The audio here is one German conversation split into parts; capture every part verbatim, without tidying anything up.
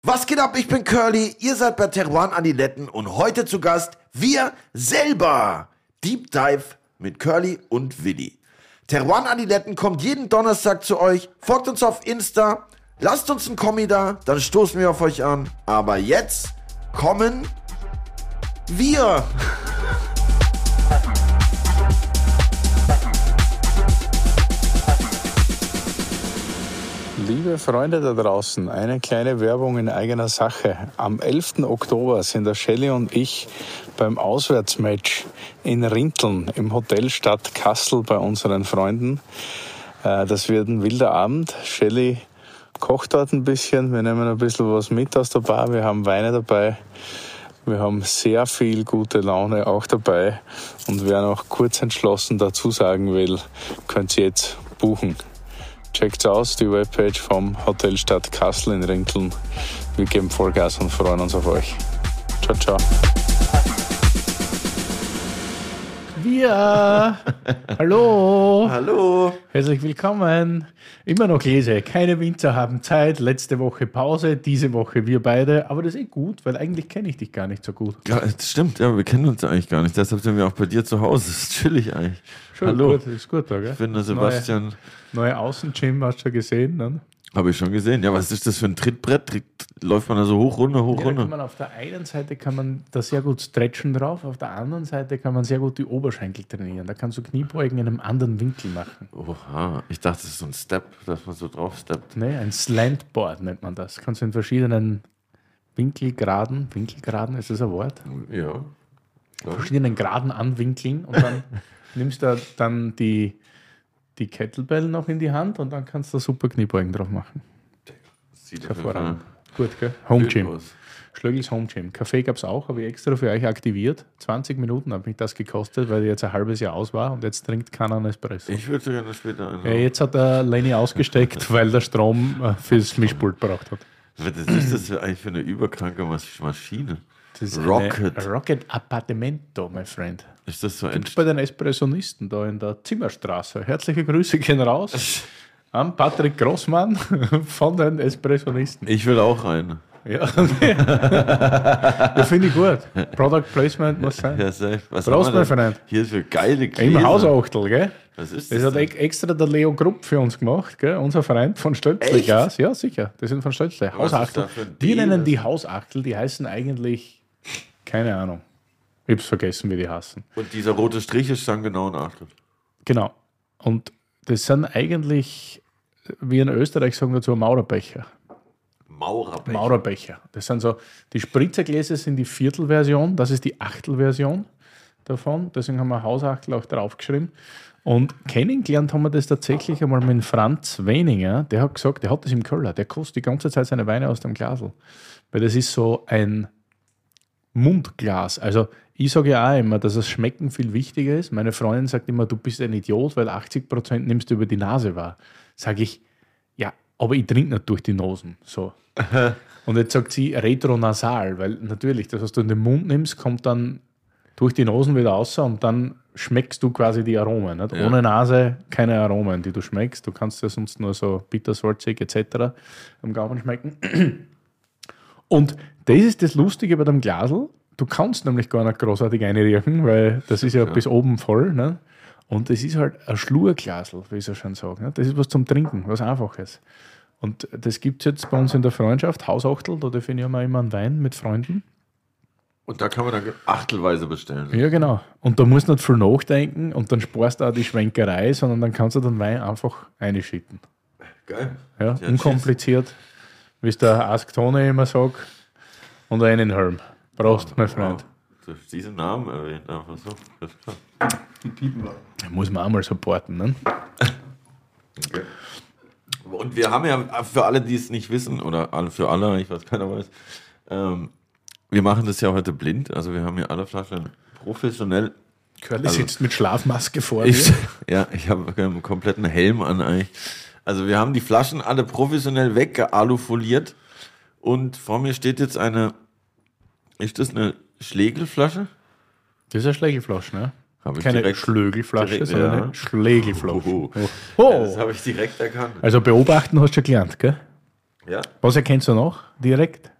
Was geht ab? Ich bin Curly, ihr seid bei Teruan Adiletten und heute zu Gast wir selber. Deep Dive mit Curly und Willi. Teruan Adiletten kommt jeden Donnerstag zu euch. Folgt uns auf Insta, lasst uns einen Kommi da, dann stoßen wir auf euch an. Aber jetzt kommen wir. Liebe Freunde da draußen, eine kleine Werbung in eigener Sache. Am elften Oktober sind der Shelly und ich beim Auswärtsmatch in Rinteln im Hotel Stadt Kassel bei unseren Freunden. Das wird ein wilder Abend. Shelly kocht dort ein bisschen, wir nehmen ein bisschen was mit aus der Bar, wir haben Weine dabei. Wir haben sehr viel gute Laune auch dabei und wer noch kurz entschlossen dazu sagen will, könnt ihr jetzt buchen. Checkt's aus, die Webpage vom Hotel Stadt Kassel in Rinteln. Wir geben Vollgas und freuen uns auf euch. Ciao, ciao. Wir! Hallo! Hallo! Herzlich willkommen! Immer noch lese, keine Winzer haben Zeit, letzte Woche Pause, diese Woche wir beide, aber das ist eh gut, weil eigentlich kenne ich dich gar nicht so gut. Ja, das stimmt, ja, wir kennen uns eigentlich gar nicht, deshalb sind wir auch bei dir zu Hause, das ist chillig eigentlich. Schön, Hallo. Gut, ist gut da, gell? Ich bin der Sebastian. Neue, neue Außengym hast du schon gesehen, ne? Habe ich schon gesehen. Ja, was ist das für ein Trittbrett? Tritt, läuft man da so hoch, runter, hoch, Ja, runter? kann man auf der einen Seite kann man da sehr gut stretchen drauf, auf der anderen Seite kann man sehr gut die Oberschenkel trainieren. Da kannst du Kniebeugen in einem anderen Winkel machen. Oha, ich dachte, das ist so ein Step, dass man so drauf steppt. Nee, ein Slantboard nennt man das. Kannst du in verschiedenen Winkelgraden, Winkelgraden, ist das ein Wort? Ja. In verschiedenen Graden anwinkeln und dann nimmst du dann die, die Kettlebell noch in die Hand und dann kannst du super Kniebeugen drauf machen. Sieht Hervorragend. Gut, gell? Home Gym. aus. Schlögels Home Gym. Kaffee gab es auch, habe ich extra für euch aktiviert. zwanzig Minuten hat mich das gekostet, weil ich jetzt ein halbes Jahr aus war und jetzt trinkt keiner einen Espresso. Ich würde gerne später einen. Ja, jetzt hat der Lenny ausgesteckt, weil der Strom äh, fürs Mischpult braucht hat. Was ist das für eigentlich für eine überkranke Mas- Maschine? Das ist Rocket. Eine Rocket Appartamento, my friend. Ist das so Gibt's ein... bei den Espressonisten da in der Zimmerstraße. Herzliche Grüße gehen raus an Patrick Grossmann von den Espressonisten. Ich will auch rein. Ja, ja finde ich gut. Product Placement muss sein. Ja, safe. Was Prost, haben wir mein denn? Freund. Hier ist für geile Gläser. Im Hausachtel, gell? Was ist Das das? hat denn? e- extra der Leo Grupp für uns gemacht, gell? Unser Freund von Stölzle Echt? Gas. Ja, sicher. Das sind von Stölzle. Was ist Hausachtel. da für ein Die Deal? nennen die Hausachtel, die heißen eigentlich, keine Ahnung. Ich hab's vergessen, wie die heißen. Und dieser rote Strich ist dann genau ein Achtel. Genau. Und das sind eigentlich, wie in Österreich sagen dazu, Maurerbecher. Maurerbecher. Maurerbecher. Das sind so, die Spritzergläser sind die Viertelversion, das ist die Achtelversion davon. Deswegen haben wir Hausachtel auch draufgeschrieben. Und kennengelernt haben wir das tatsächlich einmal mit Franz Weninger. Der hat gesagt, der hat das im Keller. Der kostet die ganze Zeit seine Weine aus dem Glasl. Weil das ist so ein Mundglas. Also ich sage ja auch immer, dass das Schmecken viel wichtiger ist. Meine Freundin sagt immer, du bist ein Idiot, weil achtzig Prozent nimmst du über die Nase wahr. Sage ich, ja, aber ich trinke nicht durch die Nosen. So. Und jetzt sagt sie retronasal, weil natürlich, das, was du in den Mund nimmst, kommt dann durch die Nosen wieder raus und dann schmeckst du quasi die Aromen. Nicht? Ja. Ohne Nase keine Aromen, die du schmeckst. Du kannst ja sonst nur so bittersalzig et cetera am Gaumen schmecken. Und das ist das Lustige bei dem Glasl. Du kannst nämlich gar nicht großartig reinriechen, weil das ist ja, ja. bis oben voll. Ne? Und das ist halt ein Schlurglasl, wie ich so schön sage. Ne? Das ist was zum Trinken, was Einfaches. Und das gibt es jetzt bei uns in der Freundschaft, Hausachtel, da definieren wir immer einen Wein mit Freunden. Und da kann man dann achtelweise bestellen. Ja, genau. Und da musst du nicht viel nachdenken und dann sparst du auch die Schwenkerei, sondern dann kannst du den Wein einfach reinschütten. Geil. Ja, Ja, unkompliziert, wie es der Ask Tony immer sagt. Und einen Helm. Prost, mein Freund. Du hast diesen Namen erwähnt, einfach so. Das ist klar. Die piepen wir. Muss man auch mal supporten, ne? Okay. Und wir haben ja, für alle, die es nicht wissen, oder alle, für alle, ich weiß, keiner weiß, ähm, wir machen das ja heute blind. Also wir haben hier alle Flaschen professionell. Curly Also- sitzt mit Schlafmaske vor Ich, dir. ja, ich habe einen kompletten Helm an eigentlich. Also wir haben die Flaschen alle professionell weggealufoliert und vor mir steht jetzt eine, ist das eine Schlegelflasche? Das ist eine Schlägelflasche, ne? Habe ich Keine direkt- Schlögelflasche, direkt, sondern ja. eine Schlägelflasche. Oh. Oh. Ja, das habe ich direkt erkannt. Also beobachten hast du schon gelernt, gell? Ja, Was erkennst du noch direkt?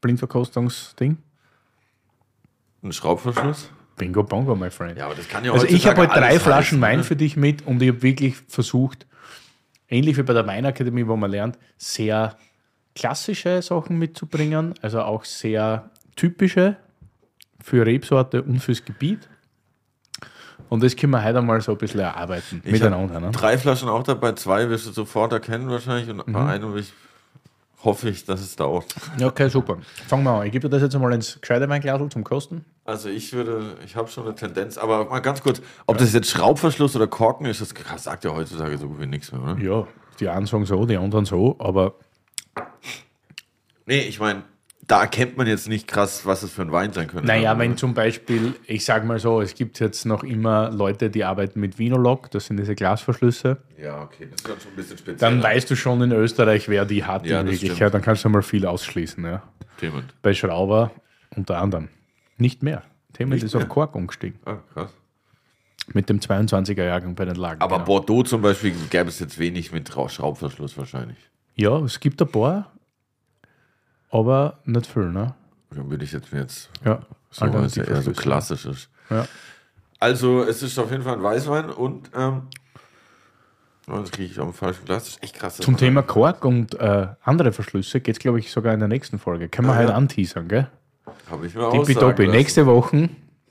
Blindverkostungsding? Ein Schraubverschluss? Bingo Bongo, my friend. Ja, aber das kann ja Also ich habe heutzutage halt drei alles Flaschen heißen, Wein ne? für dich mit und ich habe wirklich versucht, ähnlich wie bei der Weinakademie, wo man lernt, sehr klassische Sachen mitzubringen, also auch sehr typische für Rebsorte und fürs Gebiet. Und das können wir heute mal so ein bisschen erarbeiten Ich miteinander. Ne? Drei Flaschen auch dabei, zwei wirst du sofort erkennen wahrscheinlich und Mhm. bei einem ich, hoffe ich, dass es dauert. Ja, okay, super. Fangen wir an. Ich gebe dir das jetzt einmal ins gescheite Weinglasl zum Kosten. Also ich würde, ich habe schon eine Tendenz, aber mal ganz kurz, ob das jetzt Schraubverschluss oder Korken ist, das sagt ja heutzutage so gut wie nichts mehr, oder? Ja, die einen sagen so, die anderen so, aber Nee, ich meine, da erkennt man jetzt nicht krass, was es für ein Wein sein könnte. naja, Aber- wenn zum Beispiel, ich sage mal so, es gibt jetzt noch immer Leute, die arbeiten mit Vinolog, das sind diese Glasverschlüsse. Ja, okay, das ist dann schon ein bisschen speziell. Dann weißt du schon in Österreich, wer die hat Ja, in das Wirklichkeit. stimmt. Dann kannst du mal viel ausschließen. Ja. Themen. Bei Schrauber unter anderem. Nicht mehr. Thema Nicht ist mehr? auf Kork umgestiegen. Ah, krass. Mit dem zweiundzwanziger Jahrgang bei den Lagen. Aber genau. Bordeaux zum Beispiel gäbe es jetzt wenig mit Ra- Schraubverschluss wahrscheinlich. Ja, es gibt ein paar, aber nicht viel. Ne? Dann würde ich jetzt mir jetzt Ja, so, weil es ja eher so Alternativverschlüsse. klassisch ist. Ja. Also es ist auf jeden Fall ein Weißwein und ähm, oh, das kriege ich auf dem falschen Glas. Das ist echt krass. dass Zum man- Thema Kork und äh, andere Verschlüsse geht es, glaube ich, sogar in der nächsten Folge. Können wir Ah, heute ja. anteasern, gell? Habe ich mir auch Tippitoppi. Nächste Woche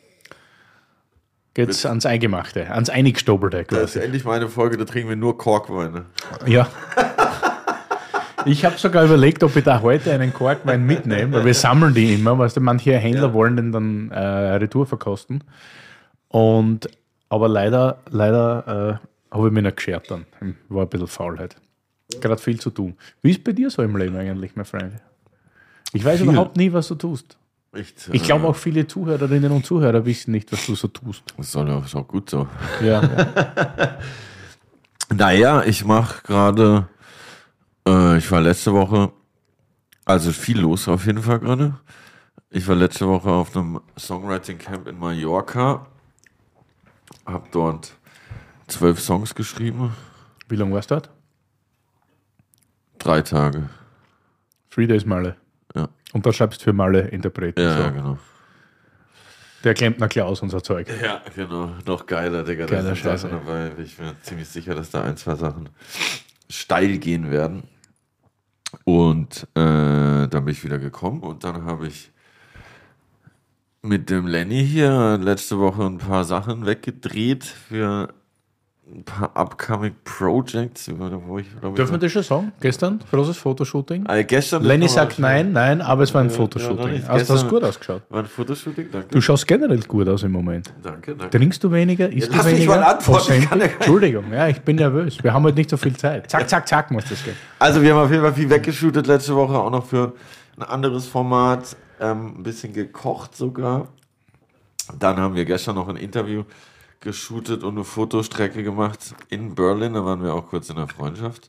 geht es ans Eingemachte, ans Einigstobelte Das ist quasi. endlich meine Folge, da trinken wir nur Korkweine. Ja. Ich habe sogar überlegt, ob ich da heute einen Korkwein mitnehme, weil wir sammeln die immer, weißt du, manche Händler Ja. wollen den dann äh, retour verkosten. Und, aber leider, leider äh, habe ich mich nicht geschert dann. War ein bisschen Faulheit. Gerade viel zu tun. Wie ist bei dir so im Leben eigentlich, mein Freund? Ich weiß Viel. überhaupt nie, was du tust. Echt, Ich glaube äh, auch viele Zuhörerinnen und Zuhörer wissen nicht, was du so tust. Das soll ja ist auch gut so. Ja. Naja, ich mache gerade, äh, ich war letzte Woche, also viel los auf jeden Fall gerade. Ich war letzte Woche auf einem Songwriting Camp in Mallorca, habe dort zwölf Songs geschrieben, Wie lange warst du dort? drei Tage. Three Days Malle. Ja, Und da schreibst du für Malle Interpreten. ja, so. ja genau. Der Klempner Klaus, unser Zeug. Ja, genau. Noch geiler, Digga. Da Geiler sind Scheiß, Sachen ey. dabei. Bin ich mir ziemlich sicher, dass da ein, zwei Sachen steil gehen werden. Und äh, dann bin ich wieder gekommen und dann habe ich mit dem Lenny hier letzte Woche ein paar Sachen weggedreht für ein paar upcoming Projects, wo ich glaube Dürfen wir das schon sagen? Gestern? Großes Fotoshooting? äh, gestern Lenny das war sagt nein, nein, aber es war ein Ja, ja, noch Fotoshooting. nicht. Also, das hast Gestern- gut ausgeschaut. War ein Fotoshooting, danke. Du schaust generell gut aus im Moment. danke, danke. Trinkst du weniger? Isst Ja, lass du mich weniger? mal antworten, Ozempic? ich kann ja gar nicht- Entschuldigung, ja, ich bin nervös. Wir haben heute nicht so viel Zeit. Zack, zack, zack muss das gehen. Also wir haben auf jeden Fall viel weggeshootet letzte Woche, auch noch für ein anderes Format, ähm, ein bisschen gekocht sogar. Dann haben wir gestern noch ein Interview geshootet und eine Fotostrecke gemacht in Berlin, da waren wir auch kurz in der Freundschaft.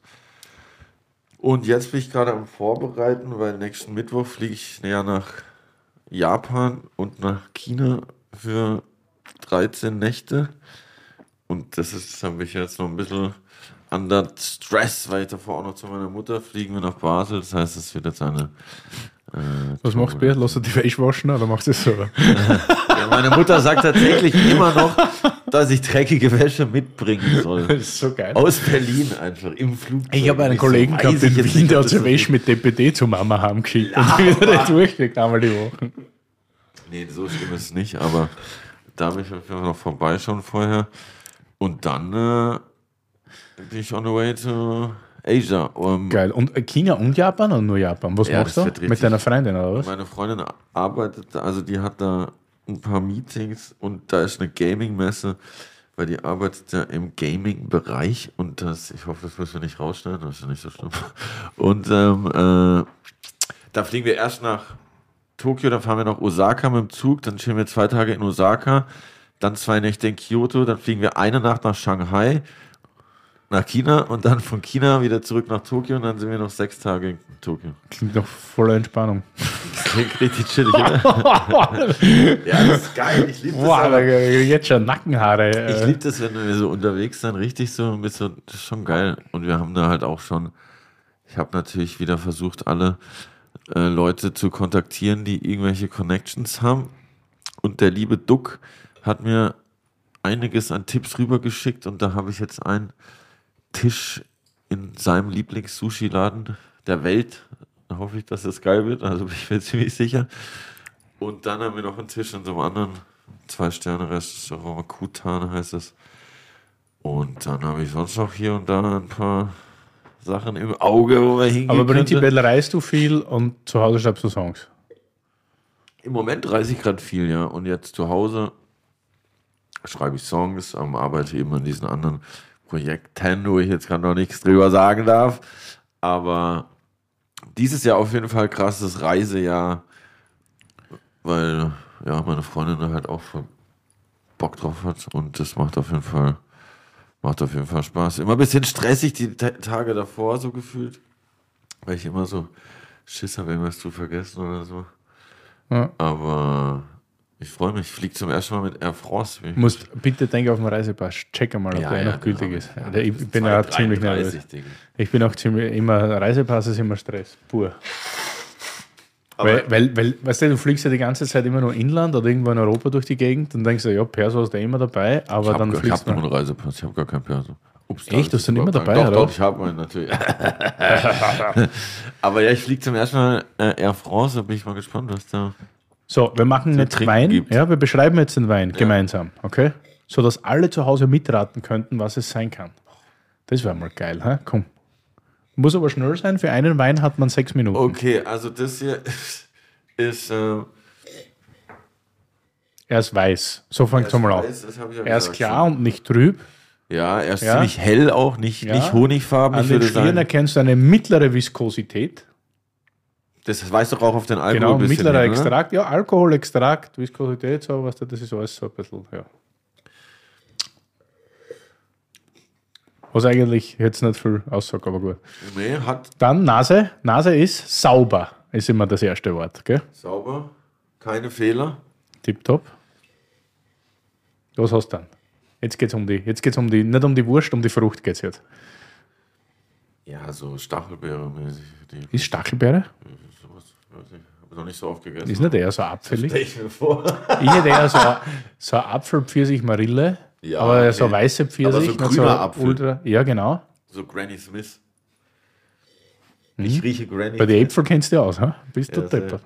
Und jetzt bin ich gerade am Vorbereiten, weil nächsten Mittwoch fliege ich näher nach Japan und nach China für dreizehn Nächte. Und das ist, habe ich jetzt noch ein bisschen under Stress, weil ich davor auch noch zu meiner Mutter fliegen wir nach Basel. Das heißt, es wird jetzt eine. Äh, Was machst du, Bert? Lass du die Wäsche waschen oder machst du es so? Ja, meine Mutter sagt tatsächlich immer noch, dass ich dreckige Wäsche mitbringen soll. Das ist so geil. Aus Berlin einfach im Flugzeug. Ich habe einen Und so, Kollegen weiß gehabt ich in jetzt Wien, nicht, der ob hat das so so Wäsche mit D P D zu Mama heimgeschickt und die wieder nicht durchgekriegt, einmal die Woche. Nee, so schlimm ist es nicht, aber da bin ich auf jeden Fall noch vorbeischauen vorher. Und dann äh, bin ich on the way to Asia. Um, Geil. Und äh, China und Japan oder nur Japan? Was Ja, machst das du? wird richtig- Mit deiner Freundin oder was? Meine Freundin arbeitet, da- also die hat da ein paar Meetings und da ist eine Gaming-Messe, weil die arbeitet ja im Gaming-Bereich und das, ich hoffe, das müssen wir nicht rausschneiden, das ist ja nicht so schlimm. Und ähm, äh, da fliegen wir erst nach Tokio, dann fahren wir nach Osaka mit dem Zug, dann chillen wir zwei Tage in Osaka, dann zwei Nächte in Kyoto, dann fliegen wir eine Nacht nach Shanghai, nach China und dann von China wieder zurück nach Tokio und dann sind wir noch sechs Tage in Tokio. Klingt doch voller Entspannung. Klingt richtig chillig, oder? Ja, das ist geil. Ich liebe das. Wow, aber- da- jetzt schon Nackenhaare. Ich äh. liebe das, wenn wir so unterwegs sind, richtig so, mit so, das ist schon geil. Und wir haben da halt auch schon, ich habe natürlich wieder versucht, alle äh, Leute zu kontaktieren, die irgendwelche Connections haben. Und der liebe Duck hat mir einiges an Tipps rübergeschickt und da habe ich jetzt einen Tisch in seinem Lieblings-Sushi-Laden der Welt. Da hoffe ich, dass das geil wird, also bin ich mir ziemlich sicher. Und dann haben wir noch einen Tisch in so einem anderen Zwei-Sterne-Restaurant, Kutan heißt es. Und dann habe ich sonst noch hier und da ein paar Sachen im Auge, wo wir hingehen Aber könnte. prinzipiell reist du viel und zu Hause schreibst du Songs. Im Moment reise ich gerade viel, ja. Und jetzt zu Hause schreibe ich Songs, ähm, arbeite eben an diesen anderen Projekten, wo ich jetzt gerade noch nichts drüber sagen darf. Aber dieses Jahr auf jeden Fall krasses Reisejahr, weil ja meine Freundin da halt auch voll Bock drauf hat und das macht auf jeden Fall macht auf jeden Fall Spaß. Immer ein bisschen stressig die T- Tage davor so gefühlt, weil ich immer so Schiss habe, irgendwas zu vergessen oder so. Ja. Aber ich freue mich, ich fliege zum ersten Mal mit Air France. Du musst bitte denken auf den Reisepass, check einmal, ob Ja, der ja, noch gültig den ist. hab ich. Ja, Der- ich das ist bin ja ziemlich zweihundertdreiunddreißig, nervös. Digga. Ich bin auch ziemlich immer, Reisepass ist immer Stress, pur. Aber Weil, weil, weil, weißt du, du fliegst ja die ganze Zeit immer nur inland oder irgendwo in Europa durch die Gegend und denkst du, ja, Perso hast du immer dabei, aber ich habe dann gar, ich fliegst hab du. nur einen Reisepass, ich habe gar keinen Perso. Ups, Echt? da Hast du ist den immer überhaupt dabei, kein- oder Doch, doch, was? ich habe meinen natürlich. Aber ja, ich fliege zum ersten Mal äh, Air France, da bin ich mal gespannt, was da... So, wir machen Zu jetzt trinken Wein. gibt. Ja, wir beschreiben jetzt den Wein gemeinsam, okay? So dass alle zu Hause mitraten könnten, was es sein kann. Das wäre mal geil, hä? Komm. Muss aber schnell sein. Für einen Wein hat man sechs Minuten. Okay, also das hier ist... Äh, Er ist weiß. So fängt es mal an. weiß, das hab ich ja Er ist gesagt klar und nicht trüb. schon. Ja, er ist Ja. ziemlich hell auch, nicht, Ja. nicht honigfarben. An Ich den würde Schlieren sagen, erkennst du eine mittlere Viskosität. das weißt du auch auf den Alkohol Genau, ein bisschen mittlerer hin, oder? Extrakt. Ja, Alkoholextrakt, Viskosität, so was. Das ist alles so ein bisschen, ja. Was eigentlich jetzt nicht viel aussagt, aber gut. Nee, hat Dann Nase. Nase ist sauber, ist immer das erste Wort. Gell? sauber, keine Fehler. Tipptopp. Was hast du dann? Jetzt geht es um die, jetzt geht's um die, nicht um die Wurst, um die Frucht geht es jetzt. Ja, so Stachelbeere-mäßig. Die- Ist Stachelbeere? Sowas, weiß ich. Habe noch nicht so oft gegessen. Ist nicht eher so apfelig? Stell ich mir vor. Ich hätte eher so, so Apfel, Pfirsich, Marille. Ja, aber so okay. weiße Pfirsich. Aber so nicht grüner Apfel. Ultra, ja, genau. So Granny Smith. Ich rieche Granny Mhm. Bei den Smith. Äpfeln kennst du ja aus, ha? Bist du Ja, deppert.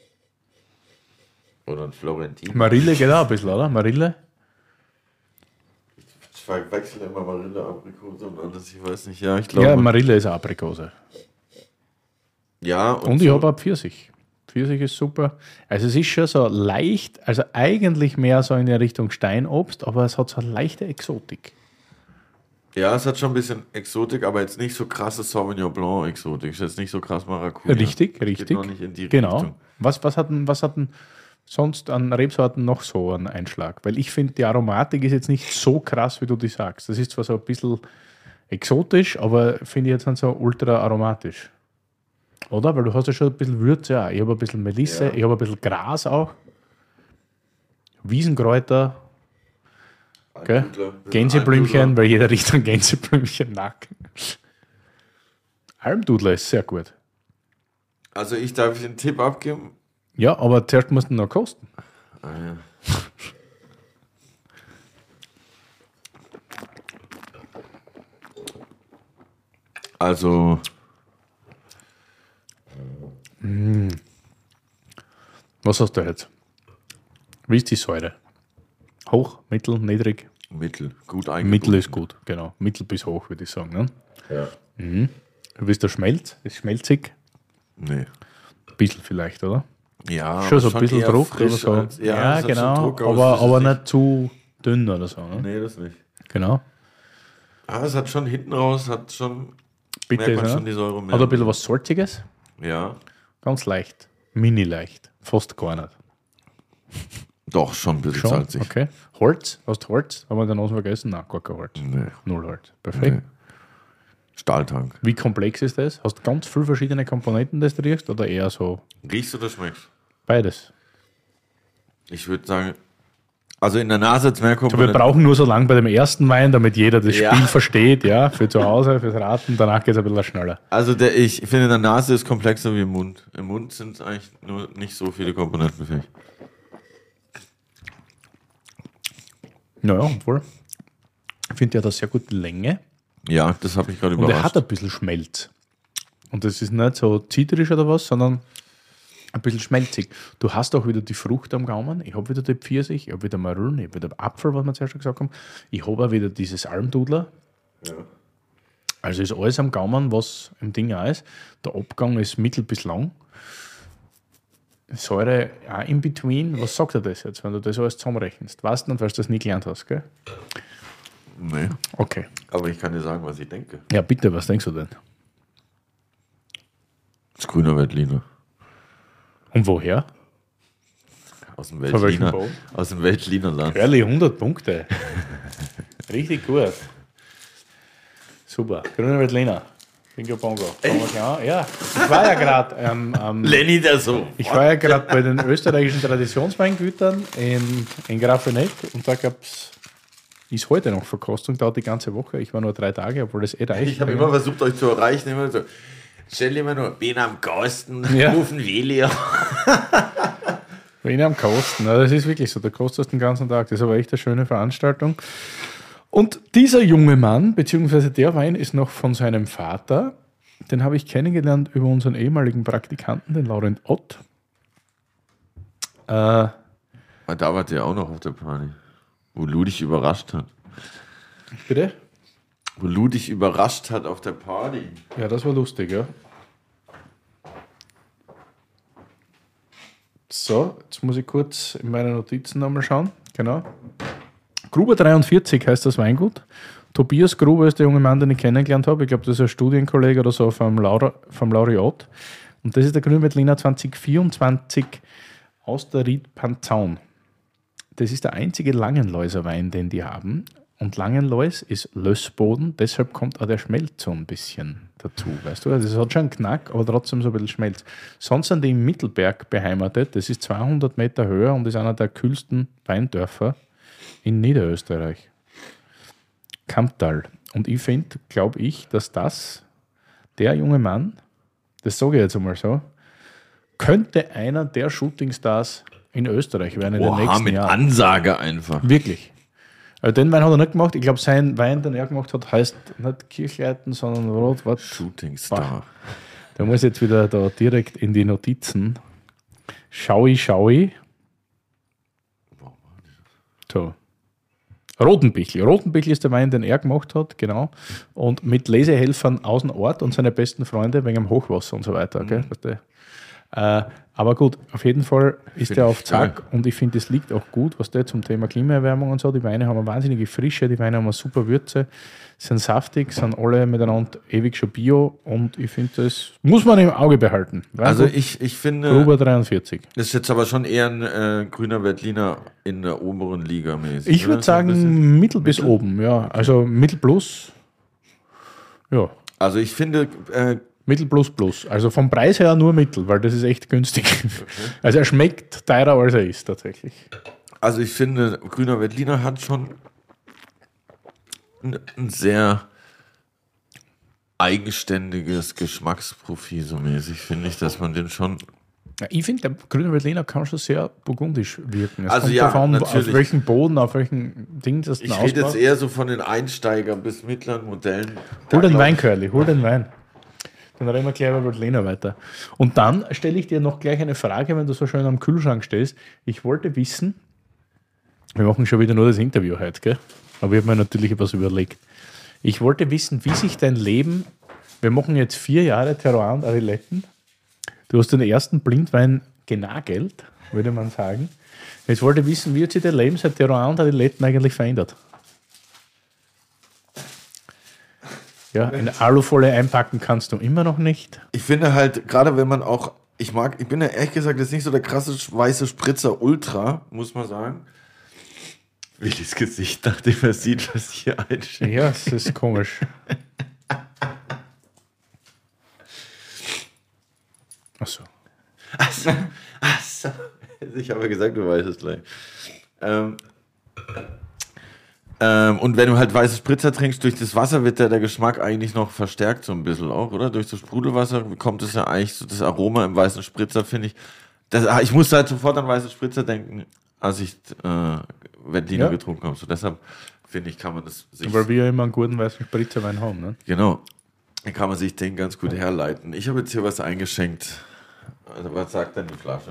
Oder ein Florentin. Marille geht auch ein bisschen, oder? Marille? Ich verwechsel immer Marille, Aprikose und alles. Ich weiß nicht. Ja, ich glaube. Ja, Ja, Marille ist eine Aprikose. ja und, Und ich so. habe auch Pfirsich. Pfirsich ist super. Also es ist schon so leicht, also eigentlich mehr so in der Richtung Steinobst, aber es hat so eine leichte Exotik. Ja, es hat schon ein bisschen Exotik, aber jetzt nicht so krasse Sauvignon Blanc Exotik. Ist jetzt nicht so krass Maracuja. Richtig, Das geht richtig. noch nicht in die Genau. Richtung. Was, was hatten was hatten sonst an Rebsorten noch so einen Einschlag? Weil ich finde, die Aromatik ist jetzt nicht so krass, wie du die sagst. Das ist zwar so ein bisschen exotisch, aber finde ich jetzt nicht so ultra aromatisch. Oder? Weil du hast ja schon ein bisschen Würze auch. Ich habe ein bisschen Melisse, Ja. ich habe ein bisschen Gras auch. Wiesenkräuter, gell? Almdudler. Gänseblümchen, Almdudler. weil jeder riecht an Gänseblümchen nacken. Almdudler ist sehr gut. Also ich darf einen Tipp abgeben. Ja, aber zuerst musst du noch kosten. Ah, ja. Also, Was hast du jetzt? Wie ist die Säure? Hoch, mittel, niedrig? Mittel, gut eingebunden. Mittel ist gut, genau. Mittel bis hoch, würde ich sagen. Ne? Ja. Wie ist der Schmelz? Ist schmelzig? Nee. Ein bisschen vielleicht, oder? Ja, Schon so ein aber bisschen eher Druck oder frisch so. als- ja, ja es hat schon genau. Druck, aber aber es ist aber nicht- nicht zu dünn oder so. Ne? Nee, das nicht. Genau. Ah, es hat schon hinten raus, hat schon, Bitte, merkt man ne? schon die Säure mehr. Hat ein bisschen was Salziges? Ja, Ganz leicht. Mini leicht. Fast gar nicht. doch, schon ein bisschen Schon? salzig. Okay. Holz? Hast du Holz? Haben wir den Nase vergessen? Nein, gar kein Holz. Nee, Null Holz. Perfekt. nee. Stahltank. Wie komplex ist das? Hast du ganz viele verschiedene Komponenten, das du riechst? Oder eher so Riechst du oder schmeckst? beides? Ich würde sagen, Also in der Nase jetzt mehr So, wir Komponenten. brauchen nur so lange bei dem ersten Wein, damit jeder das Ja. Spiel versteht, ja, für zu Hause, fürs Raten, danach geht es ein bisschen schneller. Also der, ich finde, in der Nase ist komplexer wie im Mund. Im Mund sind eigentlich nur nicht so viele Komponenten fähig. Naja, obwohl, ich finde ja das sehr gute Länge Ja, das habe ich gerade und er überrascht. hat ein bisschen Schmelz. Und das ist nicht so zitrisch oder was, sondern ein bisschen schmelzig. Du hast auch wieder die Frucht am Gaumen. Ich habe wieder die Pfirsich, ich habe wieder Marillen, ich habe wieder Apfel, was wir zuerst schon gesagt haben. Ich habe auch wieder dieses Almdudler. Ja. Also ist alles am Gaumen, was im Ding auch ist. Der Abgang ist mittel bis lang. Säure auch in between. Was sagt er das jetzt, wenn du das alles zusammenrechnest? Weißt du nicht, weil du das nie gelernt hast, gell? Nee, Okay. aber ich kann dir sagen, was ich denke. Ja, bitte, was denkst du denn? Das ist grüner Veltliner. Und woher? Aus dem Von welchem Veltliner. Boden? Aus dem Veltlinerland. Ehrlich, hundert Punkte. Richtig gut. Super. Grüner Veltliner. Bingo Bongo. Fangen wir gleich an. Ja, ich war ja gerade ähm, ähm, Lenny der so. ich war ja gerade bei den österreichischen Traditionsweingütern in, in Grafenegg und da gab es, ist heute noch Verkostung, dauert die ganze Woche. Ich war nur drei Tage, obwohl das eh reicht. Ich habe immer versucht, euch zu erreichen. Immer so, stell immer nur, bin am Gasten, Ja. rufen Willi. Wein am Kosten. Ja, das ist wirklich so. Da kostet es den ganzen Tag. Das ist aber echt eine schöne Veranstaltung. Und dieser junge Mann, beziehungsweise der Wein, ist noch von seinem Vater. Den habe ich kennengelernt über unseren ehemaligen Praktikanten, den Laurent Ott. Äh, Da wart ihr auch noch auf der Party. Wo Lou dich überrascht hat. bitte? Wo Lou dich überrascht hat auf der Party. Ja, das war lustig, ja. So, jetzt muss ich kurz in meine Notizen nochmal schauen. Genau. Gruber dreiundvierzig heißt das Weingut. Tobias Gruber ist der junge Mann, den ich kennengelernt habe. Ich glaube, das ist ein Studienkollege oder so vom, Laura, vom Laureat. Und das ist der Grünweltliner zwanzig vierundzwanzig aus der Ried Panzaun. Das ist der einzige Langenläuser Wein, den die haben. Und Langenlois ist Lössboden, deshalb kommt auch der Schmelz so ein bisschen dazu, weißt du? Also es hat schon einen Knack, aber trotzdem so ein bisschen Schmelz. Sonst sind die im Mittelberg beheimatet, das ist zweihundert Meter höher und ist einer der kühlsten Weindörfer in Niederösterreich. Kamptal. Und ich finde, glaube ich, dass das, der junge Mann, das sage ich jetzt einmal so, könnte einer der Shootingstars in Österreich werden in den Boah, nächsten mit Jahren. Ansage einfach. Wirklich. Also den Wein hat er nicht gemacht. Ich glaube, sein Wein, den er gemacht hat, heißt nicht Kirchleiten, sondern Rot. Was? Shootingstar. Da muss ich jetzt wieder da direkt in die Notizen. Schaui, Schaui. So. Rotenbichl. Rotenbichl ist der Wein, den er gemacht hat, genau. Und mit Lesehelfern aus dem Ort und seine besten Freunde wegen dem Hochwasser und so weiter. Gell? Weißt du? Äh, aber gut, auf jeden Fall ist Find der ich auf Zack geil. und ich finde, das liegt auch gut, was der zum Thema Klimaerwärmung und so. Die Weine haben eine wahnsinnige Frische, die Weine haben eine super Würze, sind saftig, sind alle miteinander ewig schon Bio und ich finde, das muss man im Auge behalten. Also Weingut ich, ich finde, Gruber dreiundvierzig. das ist jetzt aber schon eher ein äh, grüner Veltliner in der oberen Liga mäßig. Ich oder? würde So ein bisschen. sagen, mittel bis Mittel? oben, ja. Also mittel plus, ja. Also ich finde, äh, Mittel plus plus. Also vom Preis her nur mittel, weil das ist echt günstig. Also er schmeckt teurer, als er ist tatsächlich. also ich finde, grüner Veltliner hat schon ein, ein sehr eigenständiges Geschmacksprofil, so mäßig, finde ich, dass man den schon. Ja, ich finde, der grüne Veltliner kann schon sehr burgundisch wirken. Es Also kommt ja, davon, auf natürlich. welchen Boden, auf welchen Ding das Ich den rede jetzt ausbaut. eher so von den Einsteiger bis mittleren Modellen. Hol Da den glaub Wein, ich- Curly, hol den Wein. Dann reden wir gleich über Veltliner weiter. Und dann stelle ich dir noch gleich eine Frage, wenn du so schön am Kühlschrank stehst. Ich wollte wissen, wir machen schon wieder nur das Interview heute, gell? Aber ich habe mir natürlich etwas überlegt. Ich wollte wissen, wie sich dein Leben, wir machen jetzt vier Jahre Terroir und Adiletten. Du hast den ersten Blindwein genagelt, würde man sagen. Jetzt wollte ich wissen, wie hat sich dein Leben seit Terroir und Adiletten eigentlich verändert? Ja, eine Alufolie einpacken kannst du immer noch nicht. Ich finde halt, gerade wenn man auch, ich mag, ich bin ja ehrlich gesagt jetzt nicht so der krasse weiße Spritzer Ultra, muss man sagen. Willis Gesicht, nachdem er sieht, was hier einsteht. Ja, es ist komisch. Achso. Achso, achso. Ich habe ja gesagt, du weißt es gleich. Ähm, Ähm, und wenn du halt weiße Spritzer trinkst, durch das Wasser wird der, der Geschmack eigentlich noch verstärkt so ein bisschen auch, oder? Durch das Sprudelwasser kommt es ja eigentlich so, das Aroma im weißen Spritzer, finde ich. Das, ich musste halt sofort an weiße Spritzer denken, als ich äh, Veltliner Ja. getrunken habe. So deshalb finde ich, kann man das sich... Weil wir ja immer einen guten weißen Spritzerwein haben. Ne? Genau. Dann kann man sich den ganz gut herleiten. Ich habe jetzt hier was eingeschenkt. Also, was sagt denn die Flasche?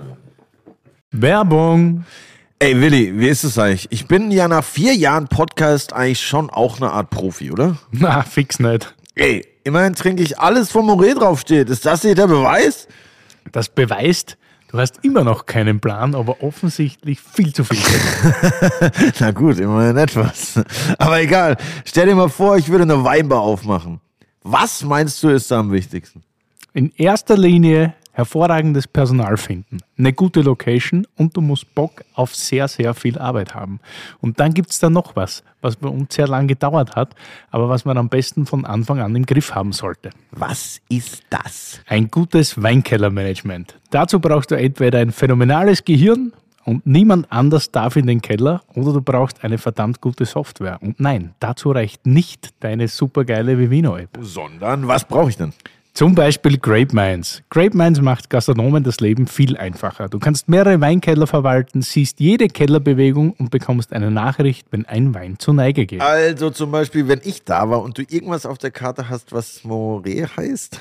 Werbung! Ey, Willi, wie ist es eigentlich? Ich bin ja nach vier Jahren Podcast eigentlich schon auch eine Art Profi, oder? Na, fix nicht. Ey, immerhin trinke ich alles, wo Moré draufsteht. Ist das nicht der Beweis? Das beweist, du hast immer noch keinen Plan, aber offensichtlich viel zu viel. Na gut, immerhin etwas. Aber egal. Stell dir mal vor, ich würde eine Weinbar aufmachen. Was meinst du, ist da am wichtigsten? In erster Linie hervorragendes Personal finden, eine gute Location und du musst Bock auf sehr, sehr viel Arbeit haben. Und dann gibt es da noch was, was bei uns sehr lange gedauert hat, aber was man am besten von Anfang an im Griff haben sollte. Was ist das? Ein gutes Weinkellermanagement. Dazu brauchst du entweder ein phänomenales Gehirn und niemand anders darf in den Keller oder du brauchst eine verdammt gute Software. Und nein, dazu reicht nicht deine supergeile Vivino-App. Sondern, was brauche ich denn? Zum Beispiel Grape Minds. Grape Minds macht Gastronomen das Leben viel einfacher. Du kannst mehrere Weinkeller verwalten, siehst jede Kellerbewegung und bekommst eine Nachricht, wenn ein Wein zur Neige geht. Also zum Beispiel, wenn ich da war und du irgendwas auf der Karte hast, was Moré heißt?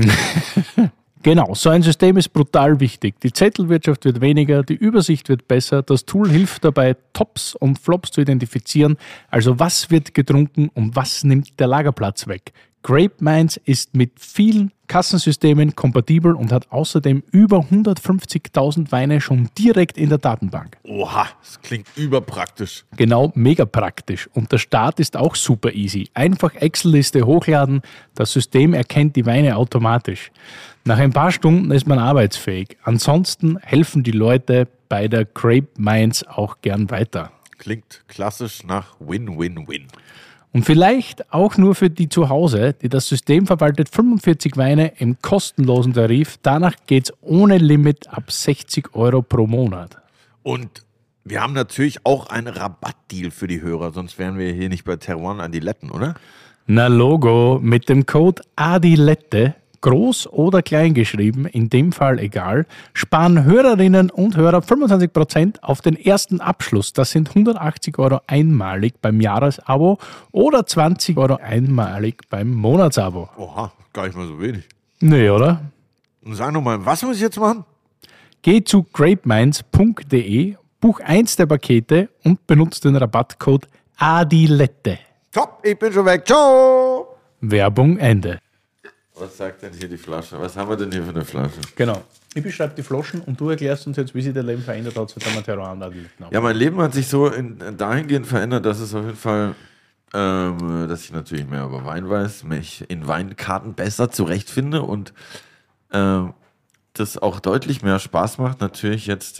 Genau, so ein System ist brutal wichtig. Die Zettelwirtschaft wird weniger, die Übersicht wird besser, das Tool hilft dabei, Tops und Flops zu identifizieren. Also was wird getrunken und was nimmt der Lagerplatz weg? Grape Minds ist mit vielen Kassensystemen kompatibel und hat außerdem über hundertfünfzigtausend Weine schon direkt in der Datenbank. Oha, das klingt überpraktisch. Genau, mega praktisch. Und der Start ist auch super easy. Einfach Excel-Liste hochladen, das System erkennt die Weine automatisch. Nach ein paar Stunden ist man arbeitsfähig. Ansonsten helfen die Leute bei der Grape Minds auch gern weiter. Klingt klassisch nach Win-Win-Win. Und vielleicht auch nur für die zu Hause, die das System verwaltet fünfundvierzig Weine im kostenlosen Tarif. Danach geht's ohne Limit ab sechzig Euro pro Monat. Und wir haben natürlich auch einen Rabattdeal für die Hörer, sonst wären wir hier nicht bei Terroir Adiletten, oder? Na Logo, mit dem Code ADILETTE, groß oder klein geschrieben, in dem Fall egal, sparen Hörerinnen und Hörer fünfundzwanzig Prozent auf den ersten Abschluss. Das sind hundertachtzig Euro einmalig beim Jahresabo oder zwanzig Euro einmalig beim Monatsabo. Oha, gar nicht mal so wenig. Nee, oder? Und sag nochmal, was muss ich jetzt machen? Geh zu grapeminds punkt de, buch eins der Pakete und benutze den Rabattcode ADILETTE. Top, ich bin schon weg. Ciao! Werbung Ende. Was sagt denn hier die Flasche? Was haben wir denn hier für eine Flasche? Genau. Ich beschreibe die Flaschen und du erklärst uns jetzt, wie sich dein Leben verändert hat, seitdem wir Terroir und Adiletten haben. Ja, mein Leben hat sich so in, dahingehend verändert, dass es auf jeden Fall, ähm, dass ich natürlich mehr über Wein weiß, mich in Weinkarten besser zurechtfinde und ähm, das auch deutlich mehr Spaß macht, natürlich jetzt